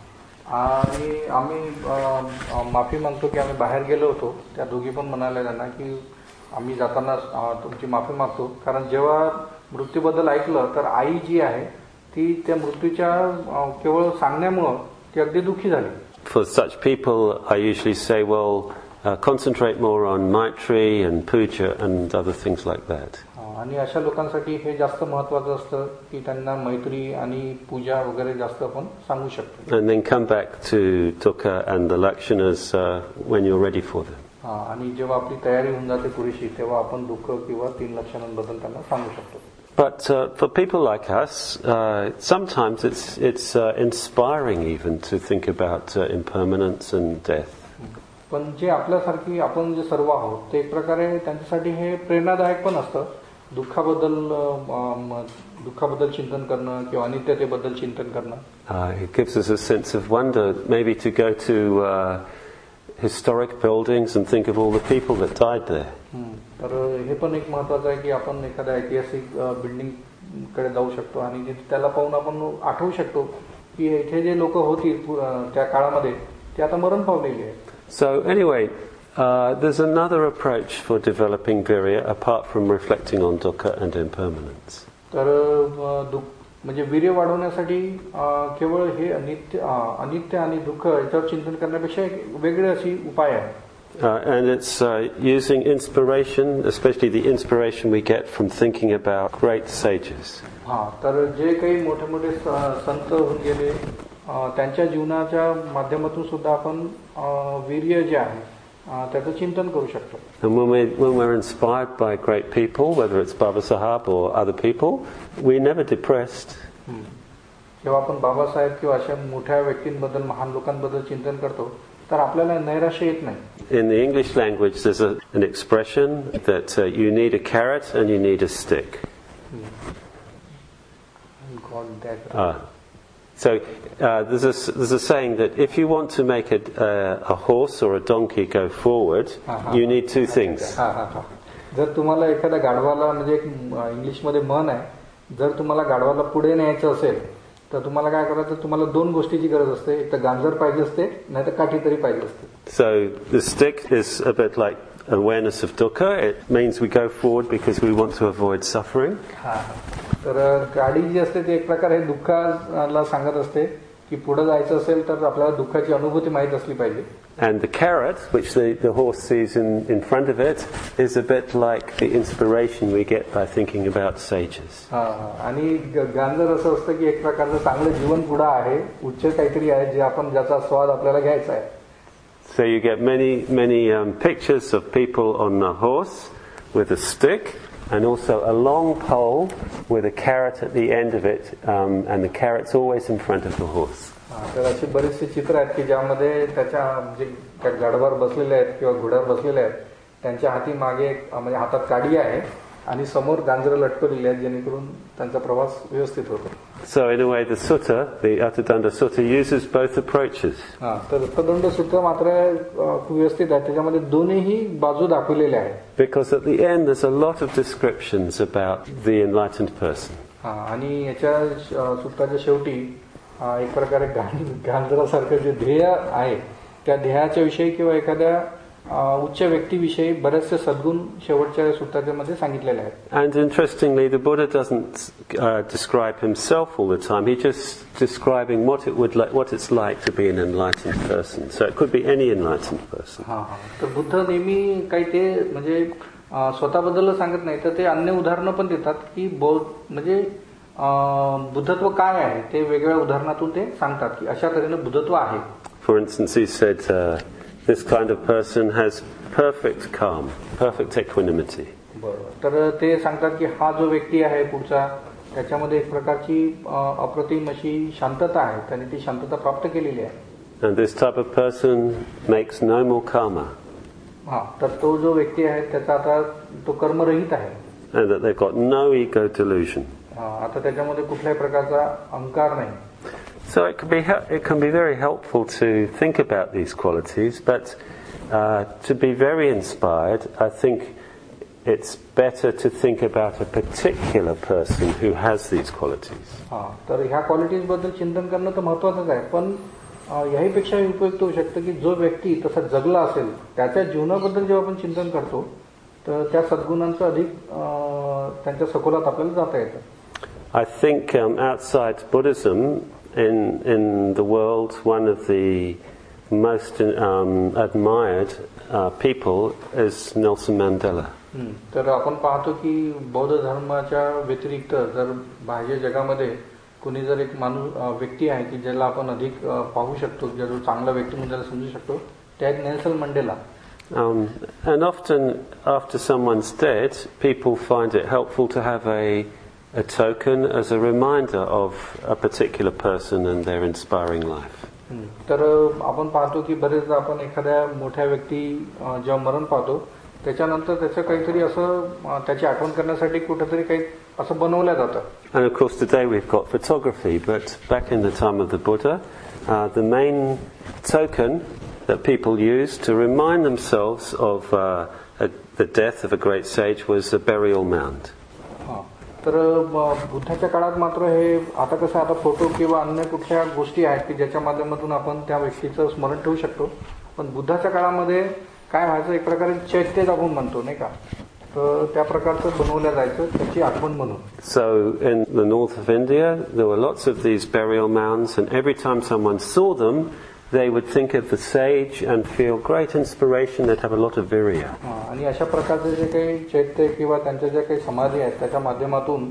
आणि आम्ही माफी मागतो की आम्ही बाहेर गेलो होतो. त्या दोघी पण म्हणाल्या त्यांना की आम्ही जाताना तुमची माफी मागतो, कारण जेव्हा मृत्यूबद्दल ऐकलं तर आई जी आहे ती त्या मृत्यूच्या केवळ सांगण्यामुळं ती अगदी दुःखी झाली. For such people, I usually say, well, uh, concentrate more on Maitri and Puja and other things like that. आणि अशा लोकांसाठी हे जास्त महत्त्वाचं असतं की त्यांना मैत्री आणि पूजा वगैरे जास्त आपण सांगू शकतो. And then come back to Dukkha and the Lakshanas uh, when you're ready for them. आणि जेव्हा आपली तयारी होऊन जाते पुरेशी तेव्हा आपण दुःख किंवा तीन लक्षणांबद्दल त्यांना सांगू शकतो. But uh, for people like us, uh, sometimes it's it's uh, inspiring even to think about uh, impermanence and death. पण जे आपल्यासारखी आपण जे सर्व आहोत ते एक प्रकारे त्यांच्यासाठी हे प्रेरणादायक पण असतं. दुःखाबद्दल दुःखाबद्दल चिंतन करणं किंवा अनित्यतेबद्दल चिंतन करणं. Uh, it gives us a sense of wonder, maybe to go to uh, historic buildings and think of all the people that died there. तर हे पण एक महत्त्वाचं आहे की आपण एखाद्या ऐतिहासिक बिल्डिंग कडे जाऊ शकतो आणि त्याला पाहून आपण आठवू शकतो की इथे जे लोक होती त्या काळामध्ये ते आता मरण पावलेली आहेत. So anyway, uh, there's another approach for developing virya apart from reflecting on dukkha and impermanence. तर म्हणजे वीर्य वाढवण्यासाठी केवळ हे अनित्य अनित्य आणि दुःख याच्यावर चिंतन करण्यापेक्षा एक वेगळे अशी उपाय आहे. Uh, and it's uh, using inspiration, especially the inspiration we get from thinking about great sages. हां, तर जे काही मोठे मोठे संत होऊन गेले त्यांच्या जीवनाच्या माध्यमातून सुद्धा आपण वीर्य जे आहे त्याचं चिंतन करू शकतो. And when we when we're inspired by great people, whether it's Baba Sahib or other people, we're never depressed. जेव्हा आपण बाबासाहेब किंवा अशा मोठ्या व्यक्तींबद्दल महान लोकांबद्दल चिंतन करतो तर आपल्याला नैराश्य येत नाही. In the English language, there's a, an expression that uh, you need a carrot and you need a stick. God, that. Ah. So uh, there's a there's a saying that if you want to make a uh, a horse or a donkey go forward, you need two things. जर तुम्हाला एखाद्या गाढवाला म्हणजे एक इंग्लिशमध्ये म्हण आहे, जर तुम्हाला गाढवाला पुढे न्यायचं असेल तर तुम्हाला काय करायचं, तुम्हाला दोन गोष्टीची गरज असते, एक तर गांजर पाहिजे असते नाही तर काठी तरी पाहिजे असते. So the stick is a bit like awareness of dukkha. It means we go forward because we want to avoid suffering. तर गाडी जी असते ती एक प्रकारे दुःखाला सांगत असते की पुढे जायचं असेल तर आपल्याला दुःखाची अनुभूती माहित असली पाहिजे. And the carrot, which the, the horse sees in, in front of it, is a bit like the inspiration we get by thinking about sages. आणि गांजर असं असतं की एक प्रकारचं चांगलं जीवन पुढे आहे, उच्च काहीतरी आहे जे आपण ज्याचा स्वाद आपल्याला घ्यायचा आहे. So you get many many um, pictures of people on a horse with a stick, and also a long pole with a carrot at the end of it, um, and the carrot's always in front of the horse. तर अशी बरीचशी चित्र आहेत की ज्यामध्ये त्याच्या म्हणजे त्या गाढवावर बसलेले आहेत किंवा घोड्यावर बसलेले आहेत, त्यांच्या हाती मागे म्हणजे हातात काडी आहे आणि समोर गांजरं लटकवलेली आहेत जेणेकरून त्यांचा प्रवास व्यवस्थित होतो. So in a way the sutta, the Atthadanda Sutta, uses both approaches. हां, तर अथदंड सूत्र मात्र खूप व्यवस्थित आहे, त्याच्यामध्ये दोन्ही बाजू दाखवलेल्या आहेत. Because at the end there's a lot of descriptions about the enlightened person. हा, आणि याच्या श- सूत्राच्या शेवटी अ, एक प्रकारे गां- गांजरासारखं जे ध्येय आहे त्या ध्येयाच्या विषयी किंवा एखाद्या अ, उच्च व्यक्तीविषयी बरेचसे सद्गुण शेवटच्या सूत्रामध्ये सांगितलेले आहेत. And interestingly, the Buddha doesn't uh, describe himself all the time. He's just describing what it would like, what it's like to be an enlightened person. So it could be any enlightened person. हा हा तर बुद्ध नेहमी काही ते म्हणजे अ, स्वतःबद्दल सांगत नाही तर ते अन्य उदाहरणं पण देतात की बौद्ध म्हणजे अ, बुद्धत्व काय आहे ते वेगवेगळ्या उदाहरणातून ते सांगतात की अशा तऱ्हेने बुद्धत्व आहे. For instance, he said, uh, this kind of person has perfect calm, perfect equanimity. बरोबर. तर ते सांगतात की हा जो व्यक्ती आहे पुढचा त्याच्यामध्ये एक प्रकारची अ, अप्रतिम अशी शांतता आहे त्याने ती शांतता प्राप्त केलेली आहे. And this type of person makes no more karma. हा तर तो जो व्यक्ती आहे त्याचा आता तो कर्मरहित आहे. And that they've got no ego delusion. हा, आता त्याच्यामध्ये कुठल्याही प्रकारचा अहंकार नाही. So it can be he- it can be very helpful to think about these qualities, but uh, to be very inspired, I think it's better to think about a particular person who has these qualities. हा तर ह्या क्वालिटीज बद्दल चिंतन करणं तर महत्वाचंच आहे पण अ, याहीपेक्षा उपयुक्त होऊ शकतं की जो व्यक्ती तसा जगला असेल त्याच्या जीवनाबद्दल जेव्हा आपण चिंतन करतो तर त्या सद्गुणांचं अधिक अ, त्यांच्या सखोलात आपल्याला जाता येतं. I think um, outside Buddhism, in in the world, one of the most um, admired uh, people is Nelson Mandela. हम्म. तर आपण पाहतो की बौद्ध धर्माच्या व्यतिरिक्त जर बाह्य जगामध्ये कुणी जर एक माणूस अ, व्यक्ती आहे की ज्याला आपण अधिक अ, पाहू शकतो ज्या जो चांगला व्यक्ती म्हणून ज्याला समजू शकतो त्या आहेत Nelson Mandela. Um, and often, after someone's dead, people find it helpful to have a a token as a reminder of a particular person and their inspiring life. हम्म. तर अ, आपण पाहतो की बरेचदा आपण एखाद्या मोठ्या व्यक्ती अ, जेव्हा मरण पाहतो त्याच्यानंतर त्याचं काहीतरी असं अ, त्याची आठवण करण्यासाठी कुठेतरी काही असं बनवलं जातं. And of course, today we've got photography, but back in the time of the Buddha, uh, the main token that people used to remind themselves of uh, a, the death of a great sage was a burial mound. हा. तर अ, बुद्धाच्या काळात मात्र हे आता कसं आता फोटो किंवा अन्य कुठल्या गोष्टी आहेत की ज्याच्या माध्यमातून आपण त्या व्यक्तीचं स्मरण ठेवू शकतो पण बुद्धाच्या काळामध्ये काय व्हायचं एक प्रकारे चैत्य आपण म्हणतो नाही का तर त्या प्रकारचं बनवलं जायचं त्याची आठवण म्हणून. So in the north of India, there were lots of these burial mounds, and every time someone saw them, they would think of the sage and feel great inspiration. They'd have a lot of virya. हा, आणि अशा प्रकारचे जे काही चैत्य किंवा त्यांच्या ज्या काही समाधी आहेत त्याच्या माध्यमातून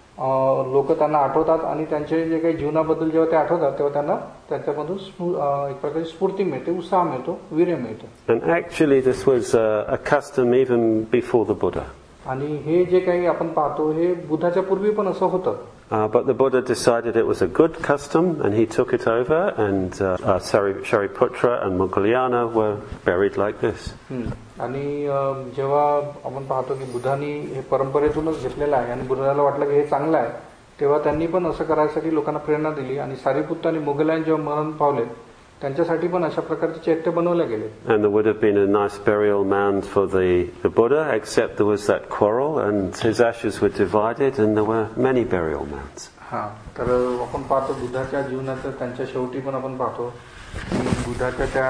लोक त्यांना आठवतात आणि त्यांचे जे काही जीवनाबद्दल जेव्हा ते आठवतात तेव्हा त्यांना त्याच्यामधून स्फू- अ, एक प्रकारची स्फूर्ती मिळते उत्साह मिळतो वीर्य मिळतं. And actually, this was a, a custom even before the Buddha. आणि हे जे काही आपण पाहतो हे बुद्धाच्या पूर्वी पण असं होतं. Uh, but the Buddha decided it was a good custom, and he took it over, and uh, uh, Sari- Shariputra and Moggallana were buried like this. हम्म. आणि अ, जेव्हा आपण पाहतो की बुद्धांनी हे परंपरेतूनच घेतलेलं आहे आणि बुद्धाला वाटलं की हे चांगलं आहे तेव्हा त्यांनी पण असं करायसाठी लोकांना प्रेरणा दिली आणि सारीपुत्त आणि मोगलायन जेव्हा मरण पावले त्यांच्यासाठी पण अशा प्रकारचे चैत्य बनवले गेले. And there would have been a nice burial mound for the, the Buddha, except there was that quarrel, and his ashes were divided, and there were many burial mounds. हा तर आपण पाहतो बुद्धाच्या जीवनाचं त्यांच्या शेवटी पण आपण पाहतो की बुद्धाच्या त्या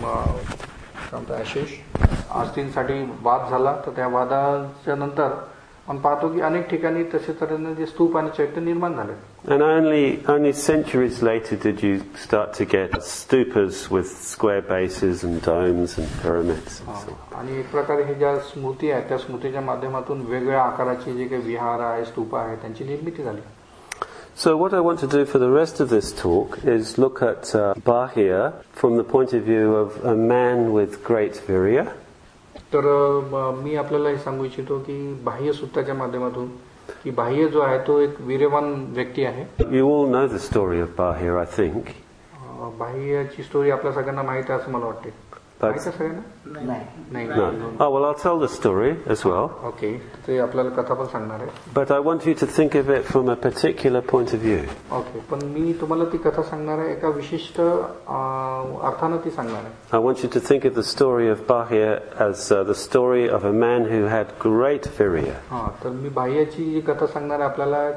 आशिष आस्थींसाठी वाद झाला तर त्या वादाच्या नंतर आपण पाहतो की अनेक ठिकाणी तसे तऱ्हेने जे स्तूप आणि चैत्य निर्माण झाले. And only only centuries later did you start to get stupas with square bases and domes and pyramids. And so on. आणि एक प्रकारे हे ज्या स्मृती आहेत त्या स्मृतीच्या माध्यमातून वेगवेगळ्या आकाराची जे काही विहार आहे स्तूप आहे त्यांची निर्मिती झाली. So what I want to do for the rest of this talk is look at uh, Bahia from the point of view of a man with great virya. तर अ, मी आपल्याला हे सांगू इच्छितो की बाह्य सूत्राच्या माध्यमातून की बाह्य जो आहे तो एक वीर्यवान व्यक्ती आहे. You all know the story of Bahia, I think. Uh, बाह्यची स्टोरी आपल्या सगळ्यांना माहिती आहे असं मला वाटते. माहिती आहे सगळ्यांना? नाही No. Oh, well, I'll tell the story as well. Okay ते आपल्याला कथा पण सांगणार आहे. But I want you to think of it from a particular point of view. Okay पण मी तुम्हाला ती कथा सांगणार आहे एका विशिष्ट अ, अर्थानं ती सांगणार आहे. I want you to think of the story of Bahia as uh, the story of a man who had great virya. हा तर मी बाह्याची जी कथा सांगणार आहे आपल्याला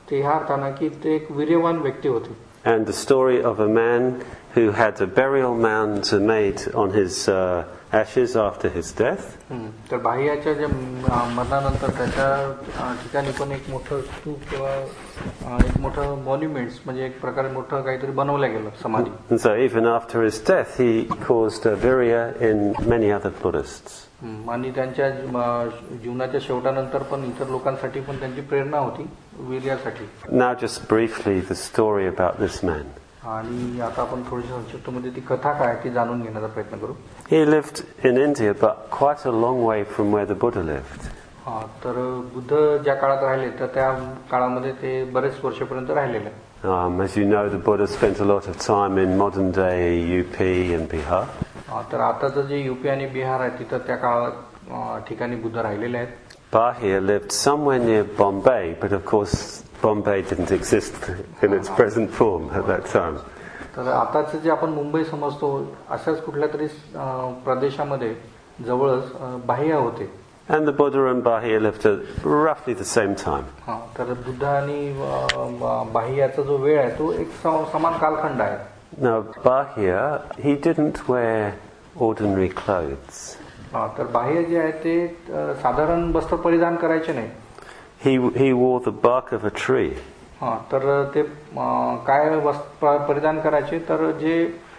ते ह्या अर्थानं की ते एक वीर्यवान व्यक्ती होते. And the story of a man who had a burial mound made on his uh, ashes after his death. तर बाह्याच्या जे मरणानंतर त्याच्या ठिकाणी पण एक मोठं स्तूप किंवा एक मोठं मॉन्युमेंट्स म्हणजे एक प्रकारे मोठं काहीतरी बनवलं गेलं समाधी. And so even after his death he caused a virya in many other Buddhists. आणि त्यांच्या जीवनाच्या शेवटानंतर पण इतर लोकांसाठी पण त्यांची प्रेरणा होती वीर्यासाठी. Now just briefly the story about this man. आणि आता आपण थोडीशी संक्षिप्तमध्ये ती कथा काय ती जाणून घेण्याचा प्रयत्न करू. He lived in India but quite a long way from where the Buddha lived. हा तर बुद्ध ज्या काळात राहिले तर त्या काळामध्ये ते बरेच वर्षापर्यंत राहिलेले. Um, as you know, the Buddha spent a lot of time in modern day U P and Bihar. तर आताचं जे यूपी आणि बिहार आहे तिथं त्या काळात ठिकाणी बुद्ध राहिलेले आहेत. Bahia lived somewhere near Bombay, but of course Bombay didn't exist in its present form at that time. तर आताचं जे आपण मुंबई समजतो अशाच कुठल्या तरी प्रदेशामध्ये जवळच बाह्य होते. And the Buddha and Bahia lived at roughly the same time. हा तर बुद्ध आणि बाह्याचा जो वेळ आहे तो एक समान कालखंड आहे. Now Bahia, he didn't wear ordinary clothes. हा तर बाह्य जे आहे ते साधारण वस्त्र परिधान करायचे नाही. He he wore the bark of a tree. हा तर ते काय वस्त्र परिधान करायचे तर जे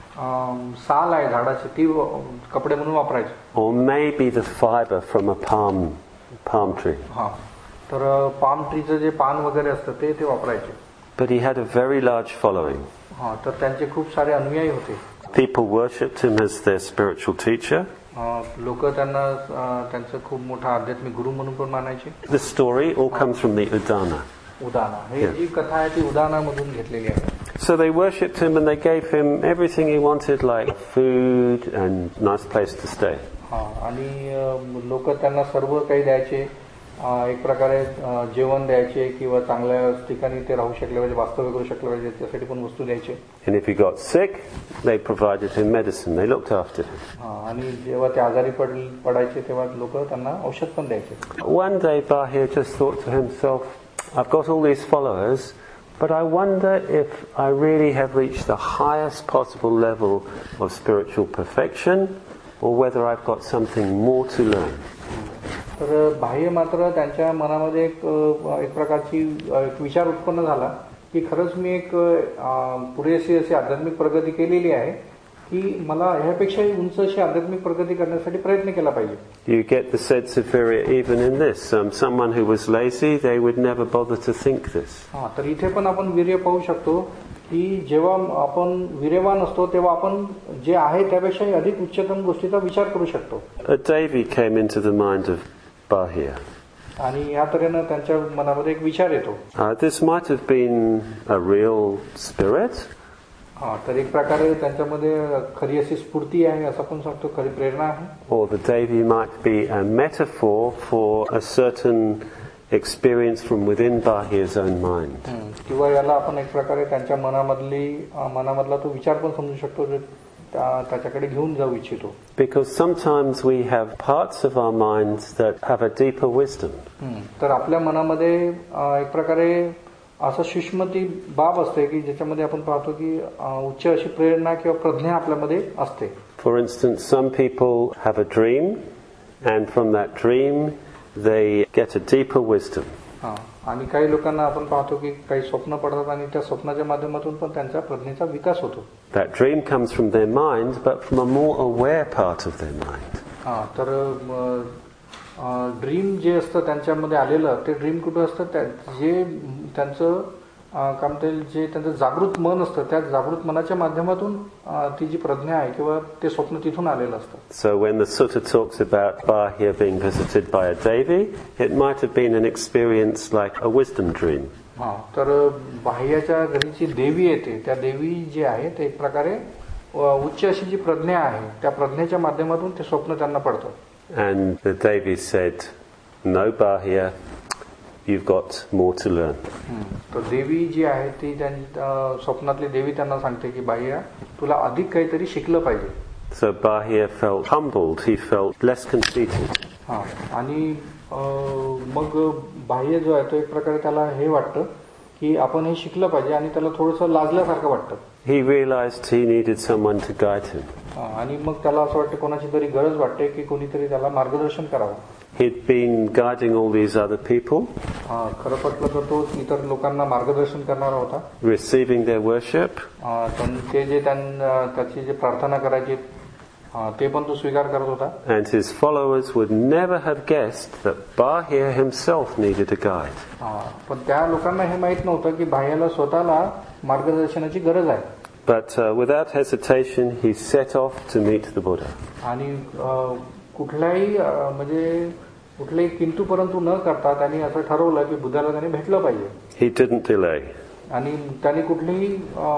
साल आहे झाडाची ती कपडे म्हणून वापरायचे. Or maybe the fiber from a palm palm tree. हा तर पाम ट्रीचं जे पान वगैरे असतं ते ते वापरायचे. But he had a very large following. हा तर त्यांचे खूप सारे अनुयायी होते. People worshipped him as their spiritual teacher. लोक त्यांना त्यांचं खूप मोठा आध्यात्मिक गुरु म्हणून पण मानायचे. The story all comes from the Udana. Udana हे जी कथा आहे ती उदानामधून घेतलेली आहे. So they worshipped him and they gave him everything he wanted, like food and nice place to stay. हा आणि लोक त्यांना सर्व काही द्यायचे. एक प्रकारे जेवण द्यायचे किंवा चांगल्या ठिकाणी ते राहू शकले पाहिजे वास्तव्य करू शकले पाहिजे त्यासाठी पण वस्तू द्यायचे. And if he got sick, they provided him medicine. They looked after him. हा आणि जेव्हा ते आजारी पडायचे तेव्हा लोक त्यांना औषध पण द्यायचे. One day Bahia just thought to himself, I've got all these followers, but I wonder if I really have reached the highest possible level of spiritual perfection or whether I've got something more to learn. तर बाह्य मात्र त्यांच्या मनामध्ये एक एक प्रकारची एक विचार उत्पन्न झाला की खरंच मी एक पुरेशी अशी आध्यात्मिक प्रगती केलेली आहे की मला ह्यापेक्षाही उंच अशी आध्यात्मिक प्रगती करण्यासाठी प्रयत्न केला पाहिजे. You get the sense of virya even in this. Um, someone who was lazy, they would never bother to think this. हा तर इथे पण आपण वीर्य पाहू शकतो की जेव्हा आपण वीर्यवान असतो तेव्हा आपण जे आहे त्यापेक्षाही अधिक उच्चतम गोष्टीचा विचार करू शकतो. A Devi came into the mind of Bahia. आणि या तऱ्हेनं त्यांच्या मनामध्ये एक विचार येतो. Uh, this might have been a real spirit. हा तर एक प्रकारे त्यांच्यामध्ये खरी अशी स्फूर्ती आहे असं आपण सांगतो खरी प्रेरणा आहे. Or the Devi might be a metaphor for a certain experience from within Bahia's own mind. किंवा याला आपण एक प्रकारे त्यांच्या मनामधली मनामधला तो विचार पण समजू शकतो जो त्याच्याकडे घेऊन जाऊ इच्छितो. Because sometimes we have parts of our minds that have a deeper wisdom. तर आपल्या मनामध्ये एक प्रकारे असं सूक्ष्म ती बाब असते की ज्याच्यामध्ये आपण पाहतो की उच्च अशी प्रेरणा किंवा प्रज्ञा आपल्यामध्ये असते. For instance, some people have a dream and from that dream they get a deeper wisdom. हा आणि काही लोकांना आपण पाहतो की काही स्वप्न पडतात आणि त्या स्वप्नाच्या माध्यमातून पण त्यांच्या प्रज्ञेचा विकास होतो. That dream comes from their mind but from a more aware part of their mind. हा तर ड्रीम जे असतं त्यांच्यामध्ये आलेलं ते ड्रीम कुठं असतं जे त्यांचं काय म्हणता येईल जे त्यांचं जागृत मन असतं त्या जागृत मनाच्या माध्यमातून ती जी प्रज्ञा आहे किंवा ते स्वप्न तिथून आलेलं असतं. So when the sutta talks about Bahia being visited by a Devi, it might have been an experience like a wisdom dream. हा तर बाह्याच्या घरी जी देवी येते त्या देवी जी आहे ते एक प्रकारे उच्च अशी जी प्रज्ञा आहे त्या प्रज्ञेच्या माध्यमातून ते स्वप्न त्यांना पडतं. And the Devi said, "No, Bahia, you've got more to learn." तर देवी जी आहे ती स्वप्नातली देवी त्यांना सांगते की बाह्या तुला अधिक काहीतरी शिकलं पाहिजे. So Bahia felt humbled. He felt less conceited. हा आणि मग बाह्य जो आहे तो एक प्रकारे त्याला हे वाटतं की आपण हे शिकलं पाहिजे आणि त्याला थोडंसं लाजल्यासारखं वाटतं. He realized he needed someone to guide him. आणि मग त्याला असं वाटतं कोणाची तरी गरज वाटते की कोणीतरी त्याला मार्गदर्शन करावं. He'd been guiding all these other people, खरं पटलं तर तो इतर लोकांना मार्गदर्शन करणारा होता, receiving their worship, ते जे त्यांना त्याची जे प्रार्थना करायची ते पण तो स्वीकार करत होता. and his followers would never have guessed that Bahir himself needed a guide. पण त्या लोकांना हे माहित नव्हतं की बाह्याला स्वतःला मार्गदर्शनाची गरज आहे. But uh, without hesitation, he set off to meet the Buddha. आणि कुठल्याही म्हणजे कुठलेही किंतु परंतु न करता त्यांनी असं ठरवलं की बुद्धाला त्यांनी भेटलं पाहिजे. He didn't delay. आणि त्यांनी कुठलीही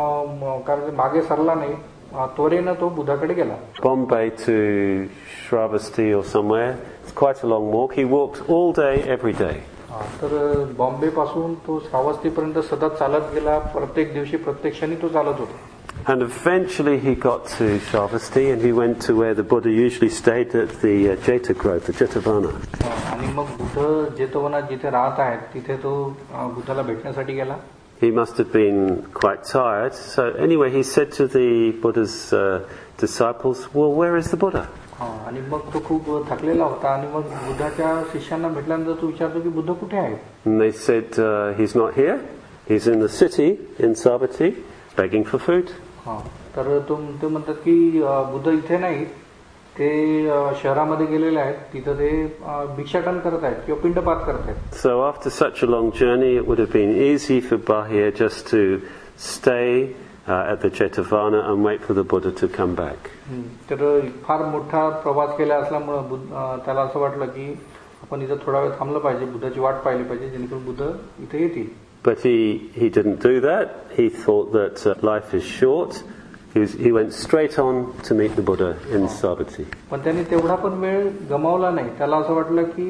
मागे सरला नाही, त्वरेनं तो बुद्धाकडे गेला. Bombay to Shravasti or somewhere, it's quite a long walk. He walked all day, every day. तर बॉम्बे पासून तो श्रावस्तीपर्यंत सतत चालत गेला, प्रत्येक दिवशी प्रत्येक क्षणी तो चालत होता. And eventually he got to Shravasti and he went to where the Buddha usually stayed at the uh, Jeta Grove, the Jetavana. आणि मग बुद्ध जेतवनात जिथे राहत आहेत तिथे तो बुद्धाला भेटण्यासाठी गेला. He must have been quite tired. So anyway, he said to the Buddha's uh, disciples, well, where is the Buddha? आणि मग तो खूप थकलेला होता आणि मग बुद्धाच्या शिष्यांना भेटल्यानंतर तो विचारतो की बुद्ध कुठे आहे? And they said, uh, he's not here. He's in the city in Savatthi, begging for food. तर ते म्हणतात की बुद्ध इथे नाही, ते शहरामध्ये गेलेले आहेत, तिथं ते भिक्षाटन करत आहेत किंवा पिंडपात करत आहेत. So after such a long journey, it would have been easy for Bahir just to stay uh, at the Jetavana and wait for the Buddha to come back. तर फार मोठा प्रवास केला असल्यामुळे त्याला असं वाटलं की आपण इथं थोडा वेळ थांबलं पाहिजे, बुद्धाची वाट पाहिली पाहिजे जेणेकरून बुद्ध इथे येतील. But he, he didn't do that. He thought that uh, life is short. He, was, he went straight on to meet the Buddha in Savatthi. पण त्यांनी तेवढा पण वेळ गमावला नाही. त्याला असं वाटलं की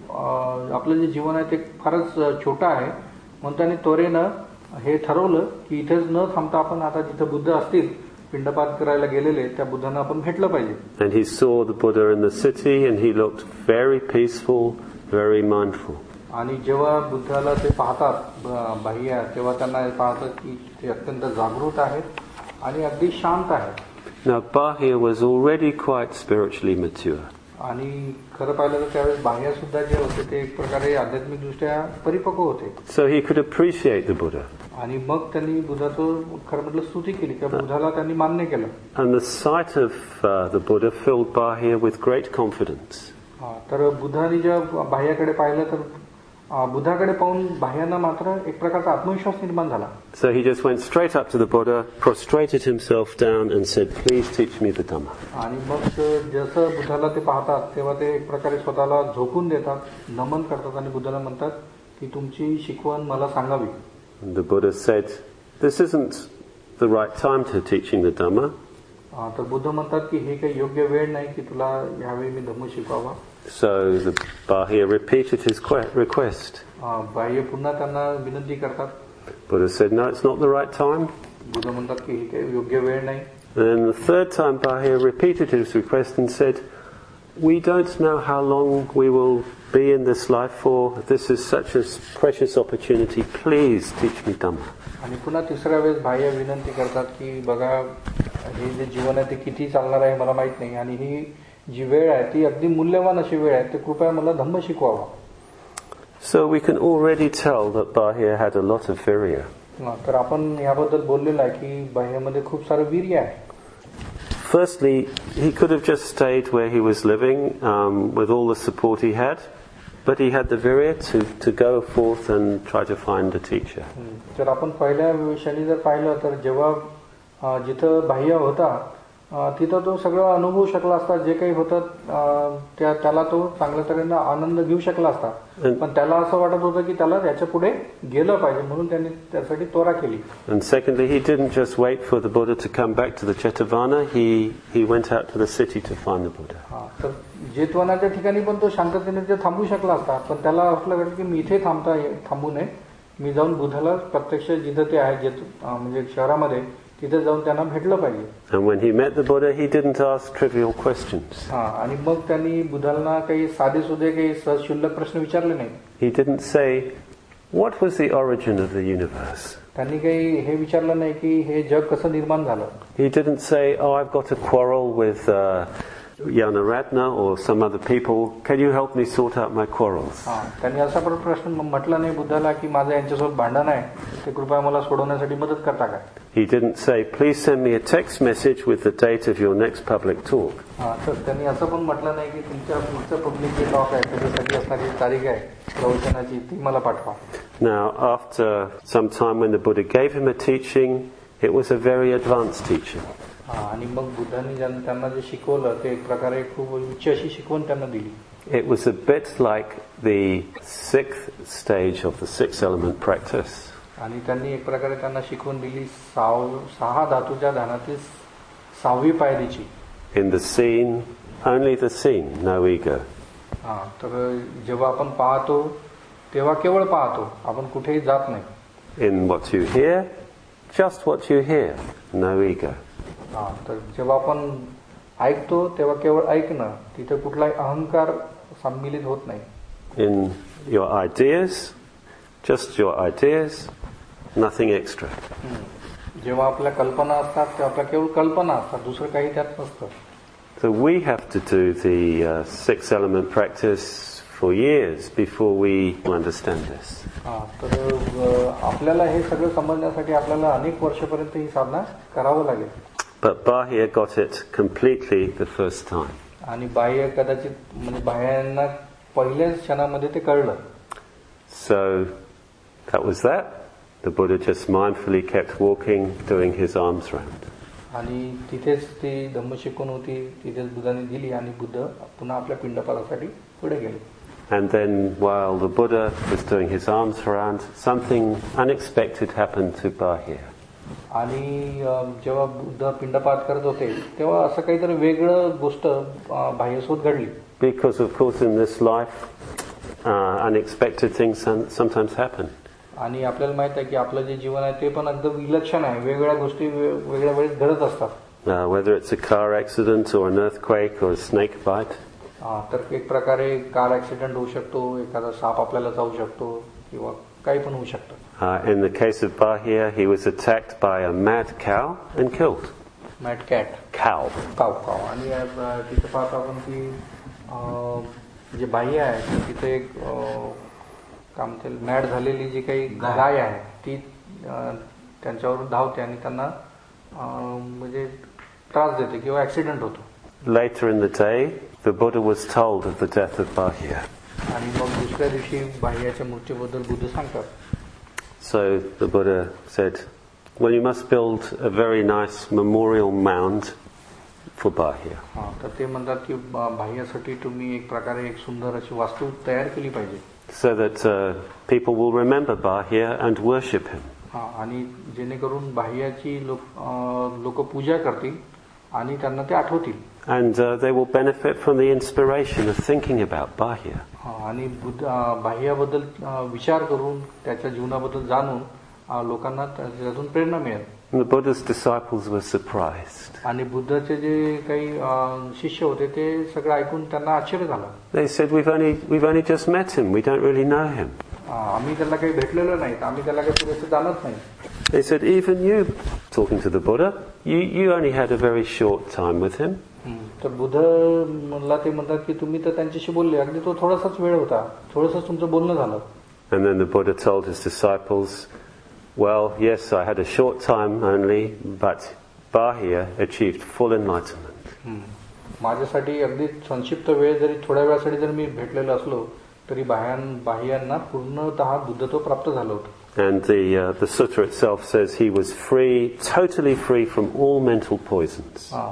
आपलं जे जीवन आहे ते फारच छोटं आहे, म्हणून त्यांनी त्वरेनं हे ठरवलं की इथेच न थांबता आपण आता जिथे बुद्ध असतील पिंडपात करायला गेलेले त्या बुद्धांना आपण भेटलं पाहिजे. And he saw the Buddha in the city and he looked very peaceful, very mindful. आणि जेव्हा बुद्धाला ते पाहतात बाह्य, तेव्हा त्यांना पाहतात की ते अत्यंत जागृत आहेत आणि अगदी शांत आहेत. Now Bahir was already quite spiritually mature. आणि खरं पाहिलं तर त्यावेळेस बाह्य सुद्धा जे होते ते एक प्रकारे आध्यात्मिक दृष्ट्या परिपक्व होते. So he could appreciate the Buddha. आणि मग त्यांनी बुद्धाचं खरं म्हटलं स्तुती केली किंवा बुद्धाला त्यांनी मान्य केलं. And the sight of uh, the Buddha filled Bahir with great confidence. तर बुद्धाने ज्या बाह्याकडे पाहिलं तर बुद्धाकडे पाहून बाह्यांना मात्र एक प्रकारचा आत्मविश्वास निर्माण झाला. So he just went straight up to the Buddha, prostrated himself down and said, please teach me the Dhamma. आणि मग जसं बुद्धाला ते पाहतात तेव्हा ते एक प्रकारे स्वतःला झोकून देतात, नमन करतात आणि बुद्धाला म्हणतात की तुमची शिकवण मला सांगावी. And the Buddha said, this isn't the right time to teaching the Dhamma. तर बुद्ध म्हणतात की हे काही योग्य वेळ नाही की तुला यावेळी मी धम्म शिकवावा. So the Bahir repeated his request. बाह्य पुन्हा त्यांना विनंती करतात. Buddha said, no, it's not the right time. Buddha म्हणतात की हे काही योग्य वेळ नाही. And then the third time Bahir repeated his request and said, we don't know how long we will be in this life for. This is such a precious opportunity. Please teach me Dhamma. आणि पुन्हा तिसऱ्या वेळेस बाह्य विनंती करतात की बघा हे जे जीवन आहे ते किती चालणार आहे मला माहित नाही आणि ही जी वेळ आहे ती अगदी मूल्यवान अशी वेळ आहे, ते कृपया मला धम्म शिकवावा. So we can already tell that Bahir had a lot of virya. तर आपण याबद्दल बोललेलं आहे की बाह्यामध्ये खूप सारं वीर्य आहे. Firstly, he could have just stayed where he was living um, with all the support he had, but he had the virya to, to go forth and try to find a teacher. तर आपण पहिल्या विषयाने जर पाहिलं तर जेव्हा जिथं बाह्य होता तिथं तो सगळं अनुभवू शकला असता, जे काही होतं त्या त्याला तो चांगल्या तऱ्हेने आनंद घेऊ शकला असता, पण त्याला असं वाटत होतं की त्याला त्याच्या पुढे गेलं पाहिजे म्हणून त्यांनी त्यासाठी त्वरा केली. And secondly, he didn't just wait for the Buddha to come back to the Jetavana. He he went out to the city to find the Buddha. तर जेतवनाच्या ठिकाणी पण तो शांततेने ते थांबू शकला असता, पण त्याला असं वाटलं की मी इथे थांबता थांबू नये, मी जाऊन बुद्धाला प्रत्यक्ष जिथं ते आहे जे म्हणजे शहरामध्ये तिथे जाऊन त्यांना भेटलं पाहिजे. And when he met the Buddha, he didn't ask trivial questions. हा आणि मग त्यांनी बुद्धाला काही साधे सुधे काही सहज क्षुल्लक प्रश्न विचारले नाही. He didn't say, what was the origin of the universe? त्यांनी काही हे विचारलं नाही की हे जग कसं निर्माण झालं. He didn't say, oh, I've got a quarrel with uh, Yanaratna or some other people. Can you help me sort out my quarrels? हा, त्यांनी असा प्रश्न म्हटला नाही बुद्धाला की माझं यांच्यासोबत भांडण आहे, ते कृपया मला सोडवण्यासाठी मदत करता काय. He didn't say, please send me a text message with the date of your next public talk. हा, तर त्यांनी असं पण म्हटलं नाही की तुमच्या पुढचं पब्लिक जे टॉक आहे त्याच्यासाठी असणारी तारीख आहे प्रवचनाची ती मला पाठवा. Now, after some time when the Buddha gave him a teaching, it was a very advanced teaching. हा, आणि मग बुद्धांनी त्यांना जे शिकवलं ते एक प्रकारे खूप उच्च अशी शिकवण त्यांना दिली. It was a bit like the sixth stage of the six element practice. आणि त्यांनी एक प्रकारे त्यांना शिकवण दिली सहा सहा धातूच्या ध्यानातील सहावी पायरीची. In the scene, only the scene, no ego. हा, तर जेव्हा आपण पाहतो तेव्हा केवळ पाहतो, आपण कुठेही जात नाही. In what you hear, just what you hear, no ego. हा, तर जेव्हा आपण ऐकतो तेव्हा केवळ ऐकणं, तिथे कुठलाही अहंकार सम्मिलित होत नाही. In your ideas, just your ideas, nothing extra. जेव्हा आपल्या कल्पना असतात तेव्हा आपल्या केवळ कल्पना असतात, दुसरं काही त्यात नसतं. So we have to do the uh, six element practice for years before we understand this. हा, तर आपल्याला हे सगळं समजण्यासाठी आपल्याला अनेक वर्षापर्यंत ही साधना करावं लागेल. But Bahya got it completely the first time. आणि बाह्य कदाचित म्हणजे बाह्यांना पहिल्याच क्षणामध्ये ते कळलं. So that was that. The Buddha just mindfully kept walking, doing his arms round. आणि तिथेच ती धम्म शिकवण होती, तिथेच बुद्धाने दिली आणि बुद्ध पुन्हा आपल्या पिंडपालासाठी पुढे गेले. And then while the Buddha was doing his arms round, something unexpected happened to Bahya. आणि जेव्हा बुद्ध पिंडपात करत होते तेव्हा असं काहीतरी वेगळं गोष्ट बाह्यसोबत घडली. Because of course in this life uh, unexpected things sometimes happen. आणि आपल्याला माहित आहे की आपलं जे जीवन आहे ते पण अगदी विलक्षण आहे, वेगवेगळ्या गोष्टी वेगळ्या वेळेस घडत असतात. Uh, whether it's a car accident or an earthquake or a snake bite. हा, तर एक प्रकारे कार ऍक्सिडेंट होऊ शकतो, एखादा साप आपल्याला चावू शकतो किंवा काही पण होऊ शकतं. Uh, in the case of Bahya, he was attacked by a mad cow and killed. Mad cat. Cow. काव काव. आणि तिथे पाहतो आपण की जे बाह्य आहे तिथे एक काय म्हणते मॅड झालेली जी काही गाय आहे ती त्यांच्यावर धावते आणि त्यांना म्हणजे त्रास देते किंवा ऍक्सिडेंट होतो. Later in the day, the Buddha was told of the death of Bahya. आणि मग दुसऱ्या दिवशी बाह्याच्या मृत्यूबद्दल बुद्ध सांगतात. So the Buddha said, well, you must build a very nice memorial mound for Bahya. हा, तर ते म्हणतात की बाह्यासाठी तुम्ही एक प्रकारे एक सुंदर अशी वास्तू तयार केली पाहिजे. So that uh, people will remember Bahya and worship him. हा, आणि जेणेकरून बाह्याची लोक लोक पूजा करतील आणि त्यांना ते आठवतील. And uh, they will benefit from the inspiration of thinking about Bahya. हा, आणि बुद्ध बाह्याबद्दल विचार करून त्याच्या जीवनाबद्दल जाणून लोकांना त्यातून प्रेरणा मिळेल. And the Buddha's disciples were surprised. आणि बुद्धाचे जे काही शिष्य होते ते सगळं ऐकून त्यांना आश्चर्य झालं. They said, we've only we've only just met him. We don't really know him. आम्ही त्याला काही भेटलेलो नाही, आम्ही त्याला काही पुरेसं जाणत नाही. They said, even you, talking to the Buddha, you you only had a very short time with him. तर बुद्ध मला ते म्हणतात की तुम्ही तर त्यांच्याशी बोलले, अगदी तो थोडासाच वेळ होता, थोडंसंच तुमचं बोलणं झालं. And then the Buddha told his disciples, well, yes, I had a short time only, but Bahya achieved full enlightenment. माझ्यासाठी अगदी संक्षिप्त वेळ जरी थोड्या वेळासाठी जर मी भेटलेलो असलो तरी बाह्यां बाह्यांना पूर्णतः बुद्धत्व प्राप्त झालं होतं. And the uh, the sutta itself says he was free, totally free from all mental poisons. हा,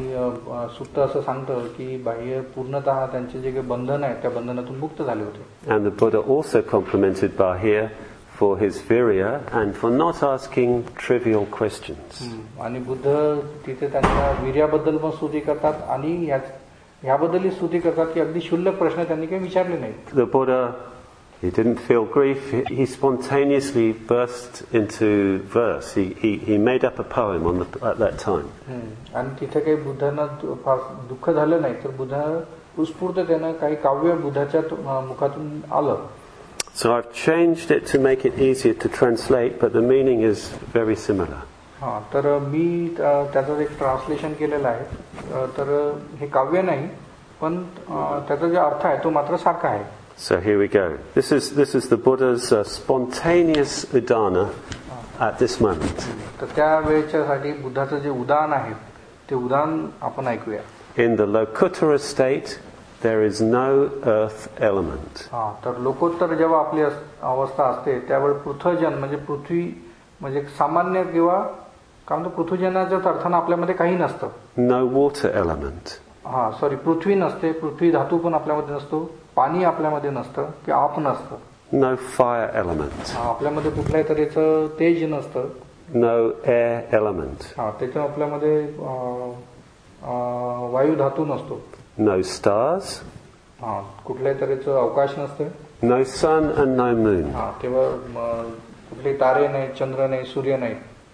आणि सुत्त असं सांगतं की बाह्य पूर्णतः त्यांचे जे काही बंधन आहे त्या बंधनातून मुक्त झाले होते. And the Buddha also complimented Bahya for his virya and for not asking trivial questions. आणि बुद्ध तिथे त्यांच्या वीर्याबद्दल पण स्तुती करतात आणि ह्याबद्दलही स्तुती करतात की अगदी क्षुल्लक प्रश्न त्यांनी काही विचारले नाहीत. The Buddha, he didn't feel grief. He spontaneously burst into verse. He he he made up a poem on the, at that time. आणि तिथे काही बुद्धांना फार दुःख झालं नाही तर बुद्ध उत्स्फूर्ततेनं काही काव्य बुद्धाच्या मुखातून आलं. So I've changed it to make it easier to translate, but the meaning is very similar. हां, तर मी अ, त्याचं एक ट्रान्सलेशन केलेलं आहे. अ, तर हे काव्य नाही, पण अ, त्याचा जो अर्थ आहे तो मात्र सारखा आहे. So here we go. This is this is the Buddha's uh, spontaneous udana at this moment. तर त्या वेळच्यासाठी बुद्धाचं जे उदाहरण आहे ते उदाहरण आपण ऐकूया. In the Lokuttara state, there is no earth element. हां, तर लोकोत्तर जेव्हा आपली अस- अवस्था असते त्यावेळी पृथ्वजन म्हणजे पृथ्वी म्हणजे सामान्य किंवा काय म्हणतो पृथ्वीजनाच्याच अर्थानं आपल्यामध्ये काही नसतं. No water element. हा सॉरी पृथ्वी नसते, पृथ्वी धातू पण आपल्यामध्ये नसतो, पाणी आपल्यामध्ये नसतं किंवा आप नसतं. No fire element. हा, आपल्यामध्ये कुठल्याही तऱ्हेचं तेज नसतं. No air element. हा, त्याच्या आपल्यामध्ये अं, अं, वायू धातू नसतो. No stars. हा, कुठल्याही तऱ्हेचं अवकाश नसतं. No sun and no moon. हा, तेव्हा अं, कुठले तारे नाही, चंद्र नाही, सूर्य नाही.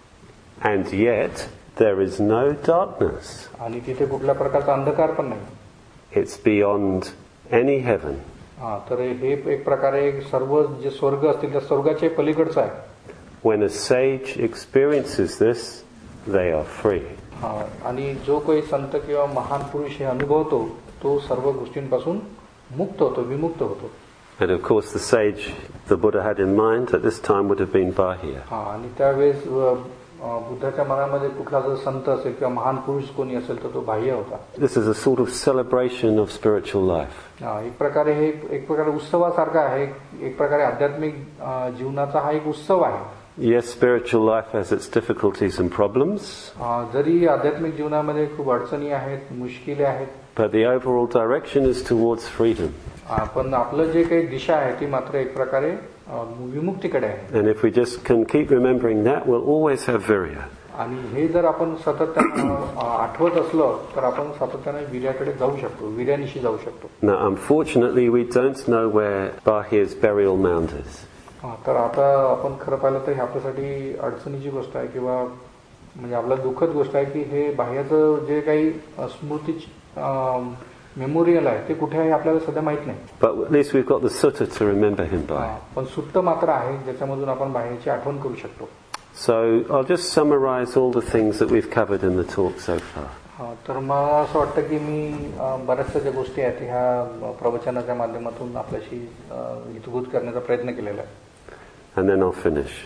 And yet there is no darkness. आणि तिथे कुठल्या प्रकारचा अंधकार पण नाही. It's beyond any heaven. हा, तर हे एक प्रकारे सर्व जे स्वर्ग असतील त्या स्वर्गाच्या पलीकडचं आहे. When a sage experiences this, they are free. हा, आणि जो काही संत किंवा महान पुरुष हे अनुभवतो तो सर्व गोष्टींपासून मुक्त होतो, विमुक्त होतो. And of course the sage the Buddha had in mind at this time would have been Bahia. हा, आणि त्यावेळेस अ, बुद्धाच्या मनामध्ये कुठला जर संत असेल किंवा महान पुरुष कोणी असेल तर तो बाह्य होता. This is a sort of celebration of spiritual life. हा, एक प्रकारे हे एक प्रकारे उत्सवासारखा आहे. एक प्रकारे आध्यात्मिक अ, जीवनाचा हा एक उत्सव आहे. Yes, spiritual life has its difficulties and problems, अ, जरी आध्यात्मिक जीवनामध्ये खूप अडचणी आहेत, मुश्किले आहेत, but the overall direction is towards freedom. अ, पण आपलं जे काही दिशा आहे ती मात्र एक प्रकारे अ, विमुक्तीकडे आहे. And if we just can keep remembering that, we'll always have virya. आणि हे जर आपण सातत्यानं अ, आठवत असलं तर आपण सातत्याने वीर्याकडे जाऊ शकतो, वीर्यानिशी जाऊ शकतो. Now, unfortunately, we don't know where Bahia's burial mound is. हा, तर आता आपण खरं पाहिलं तर हे आपल्यासाठी अडचणीची गोष्ट आहे किंवा म्हणजे आपला दुःखद गोष्ट आहे की हे बाह्याचं जे काही अ, स्मृती मेमोरियल आहे ते कुठे आहे आपल्याला सध्या माहित नाही. But at least we've got the sutta to remember him by. हा, पण सुट्ट मात्र आहे ज्याच्यामधून आपण बाह्याची आठवण करू शकतो. So I'll just summarize all the things that we've covered in the talk so far. हा, तर मला असं वाटतं की मी अ, बऱ्याचशा ज्या गोष्टी आहेत ह्या प्रवचनाच्या माध्यमातून आपल्याशी अ, हितगुज करण्याचा प्रयत्न केलेला आहे. And then I'll finish.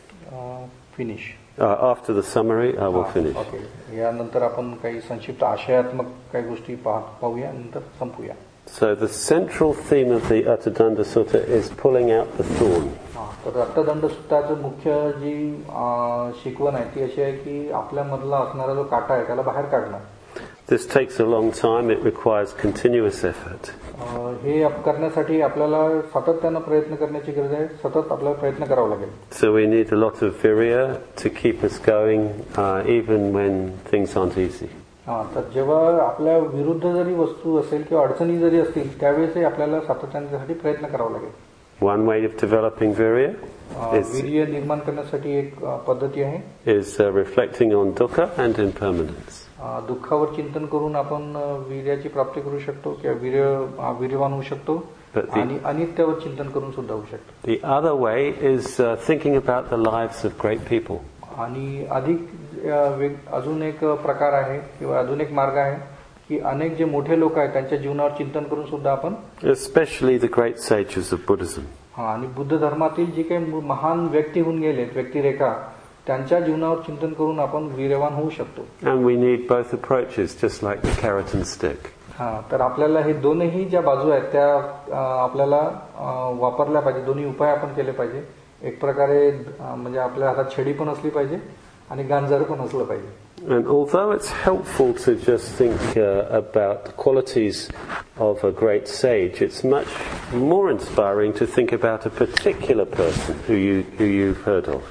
Finish. Uh, after the summary, I will finish. Okay, यानंतर आपण काही संक्षिप्त आशयात्मक काही गोष्टी पाह- पाहूया नंतर संपूया. So the central theme of the Attadanda Sutta is pulling out the thorn. हा, तर अर्थदंड सूत्राचं मुख्य जी अ, शिकवण आहे ती अशी आहे की आपल्यामधला असणारा जो काटा आहे त्याला बाहेर काढणं. This takes a long time. It requires continuous effort. अ, हे आप- करण्यासाठी आपल्याला सातत्यानं प्रयत्न करण्याची गरज आहे. सतत आपल्याला प्रयत्न करावा लागेल. So we need a lot of virya to keep us going, uh, even when things aren't easy. हा, तर जेव्हा आपल्या विरुद्ध जरी वस्तू असेल किंवा अडचणी जरी असतील त्यावेळेसही आपल्याला सातत्याने त्यासाठी प्रयत्न करावा लागेल. One way of developing virya a, is, वीर्य निर्माण करण्यासाठी एक अ, पद्धती आहे. is uh, reflecting on dukkha and impermanence. अ, दुःखावर चिंतन करून आपण अ, वीर्याची प्राप्ती करू शकतो किंवा वीर्य अ, वीर्यवान होऊ शकतो. But the- आणि अनित्यावर चिंतन करून सुद्धा होऊ शकतो. The other way is uh, thinking about the lives of great people. आणि अधिक अ, वेग- अजून एक प्रकार आहे किंवा अजून एक मार्ग आहे की अनेक जे मोठे लोक आहेत त्यांच्या जीवनावर चिंतन करून सुद्धा आपण Especially the great sages of Buddhism. हा, आणि बुद्ध धर्मातील जे काही मु- महान व्यक्ती होऊन गेलेत व्यक्तिरेखा त्यांच्या जीवनावर चिंतन करून आपण वीर्यवान होऊ शकतो. And we need both approaches, just like the carrot and stick. हा, तर आपल्याला हे दोनही ज्या बाजू आहेत त्या अ, आपल्याला अ, वापरल्या पाहिजे. दोन्ही उपाय आपण केले पाहिजे. एक प्रकारे अ, म्हणजे आपल्या हातात छडी पण असली पाहिजे आणि गांजर पण असलं पाहिजे. And although it's helpful to just think uh, about the qualities of a great sage, it's much more inspiring to think about a particular person who you who you've heard of.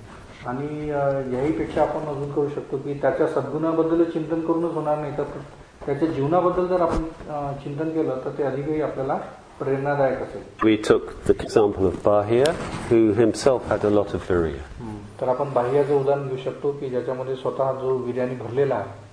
आणि अ, याहीपेक्षा आपण अजून करू शकतो की त्याच्या सद्गुणाबद्दल चिंतन करूनच होणार नाही तर त्याच्या जीवनाबद्दल जर आपण अ, चिंतन केलं तर ते अधिकही आपल्याला प्रेरणादायक असेल. We took the example of Bahia, who himself had a lot of virya. तर आपण बाह्याचं उदाहरण घेऊ शकतो की ज्याच्यामध्ये स्वतः जो वीर्याने भरलेला आहे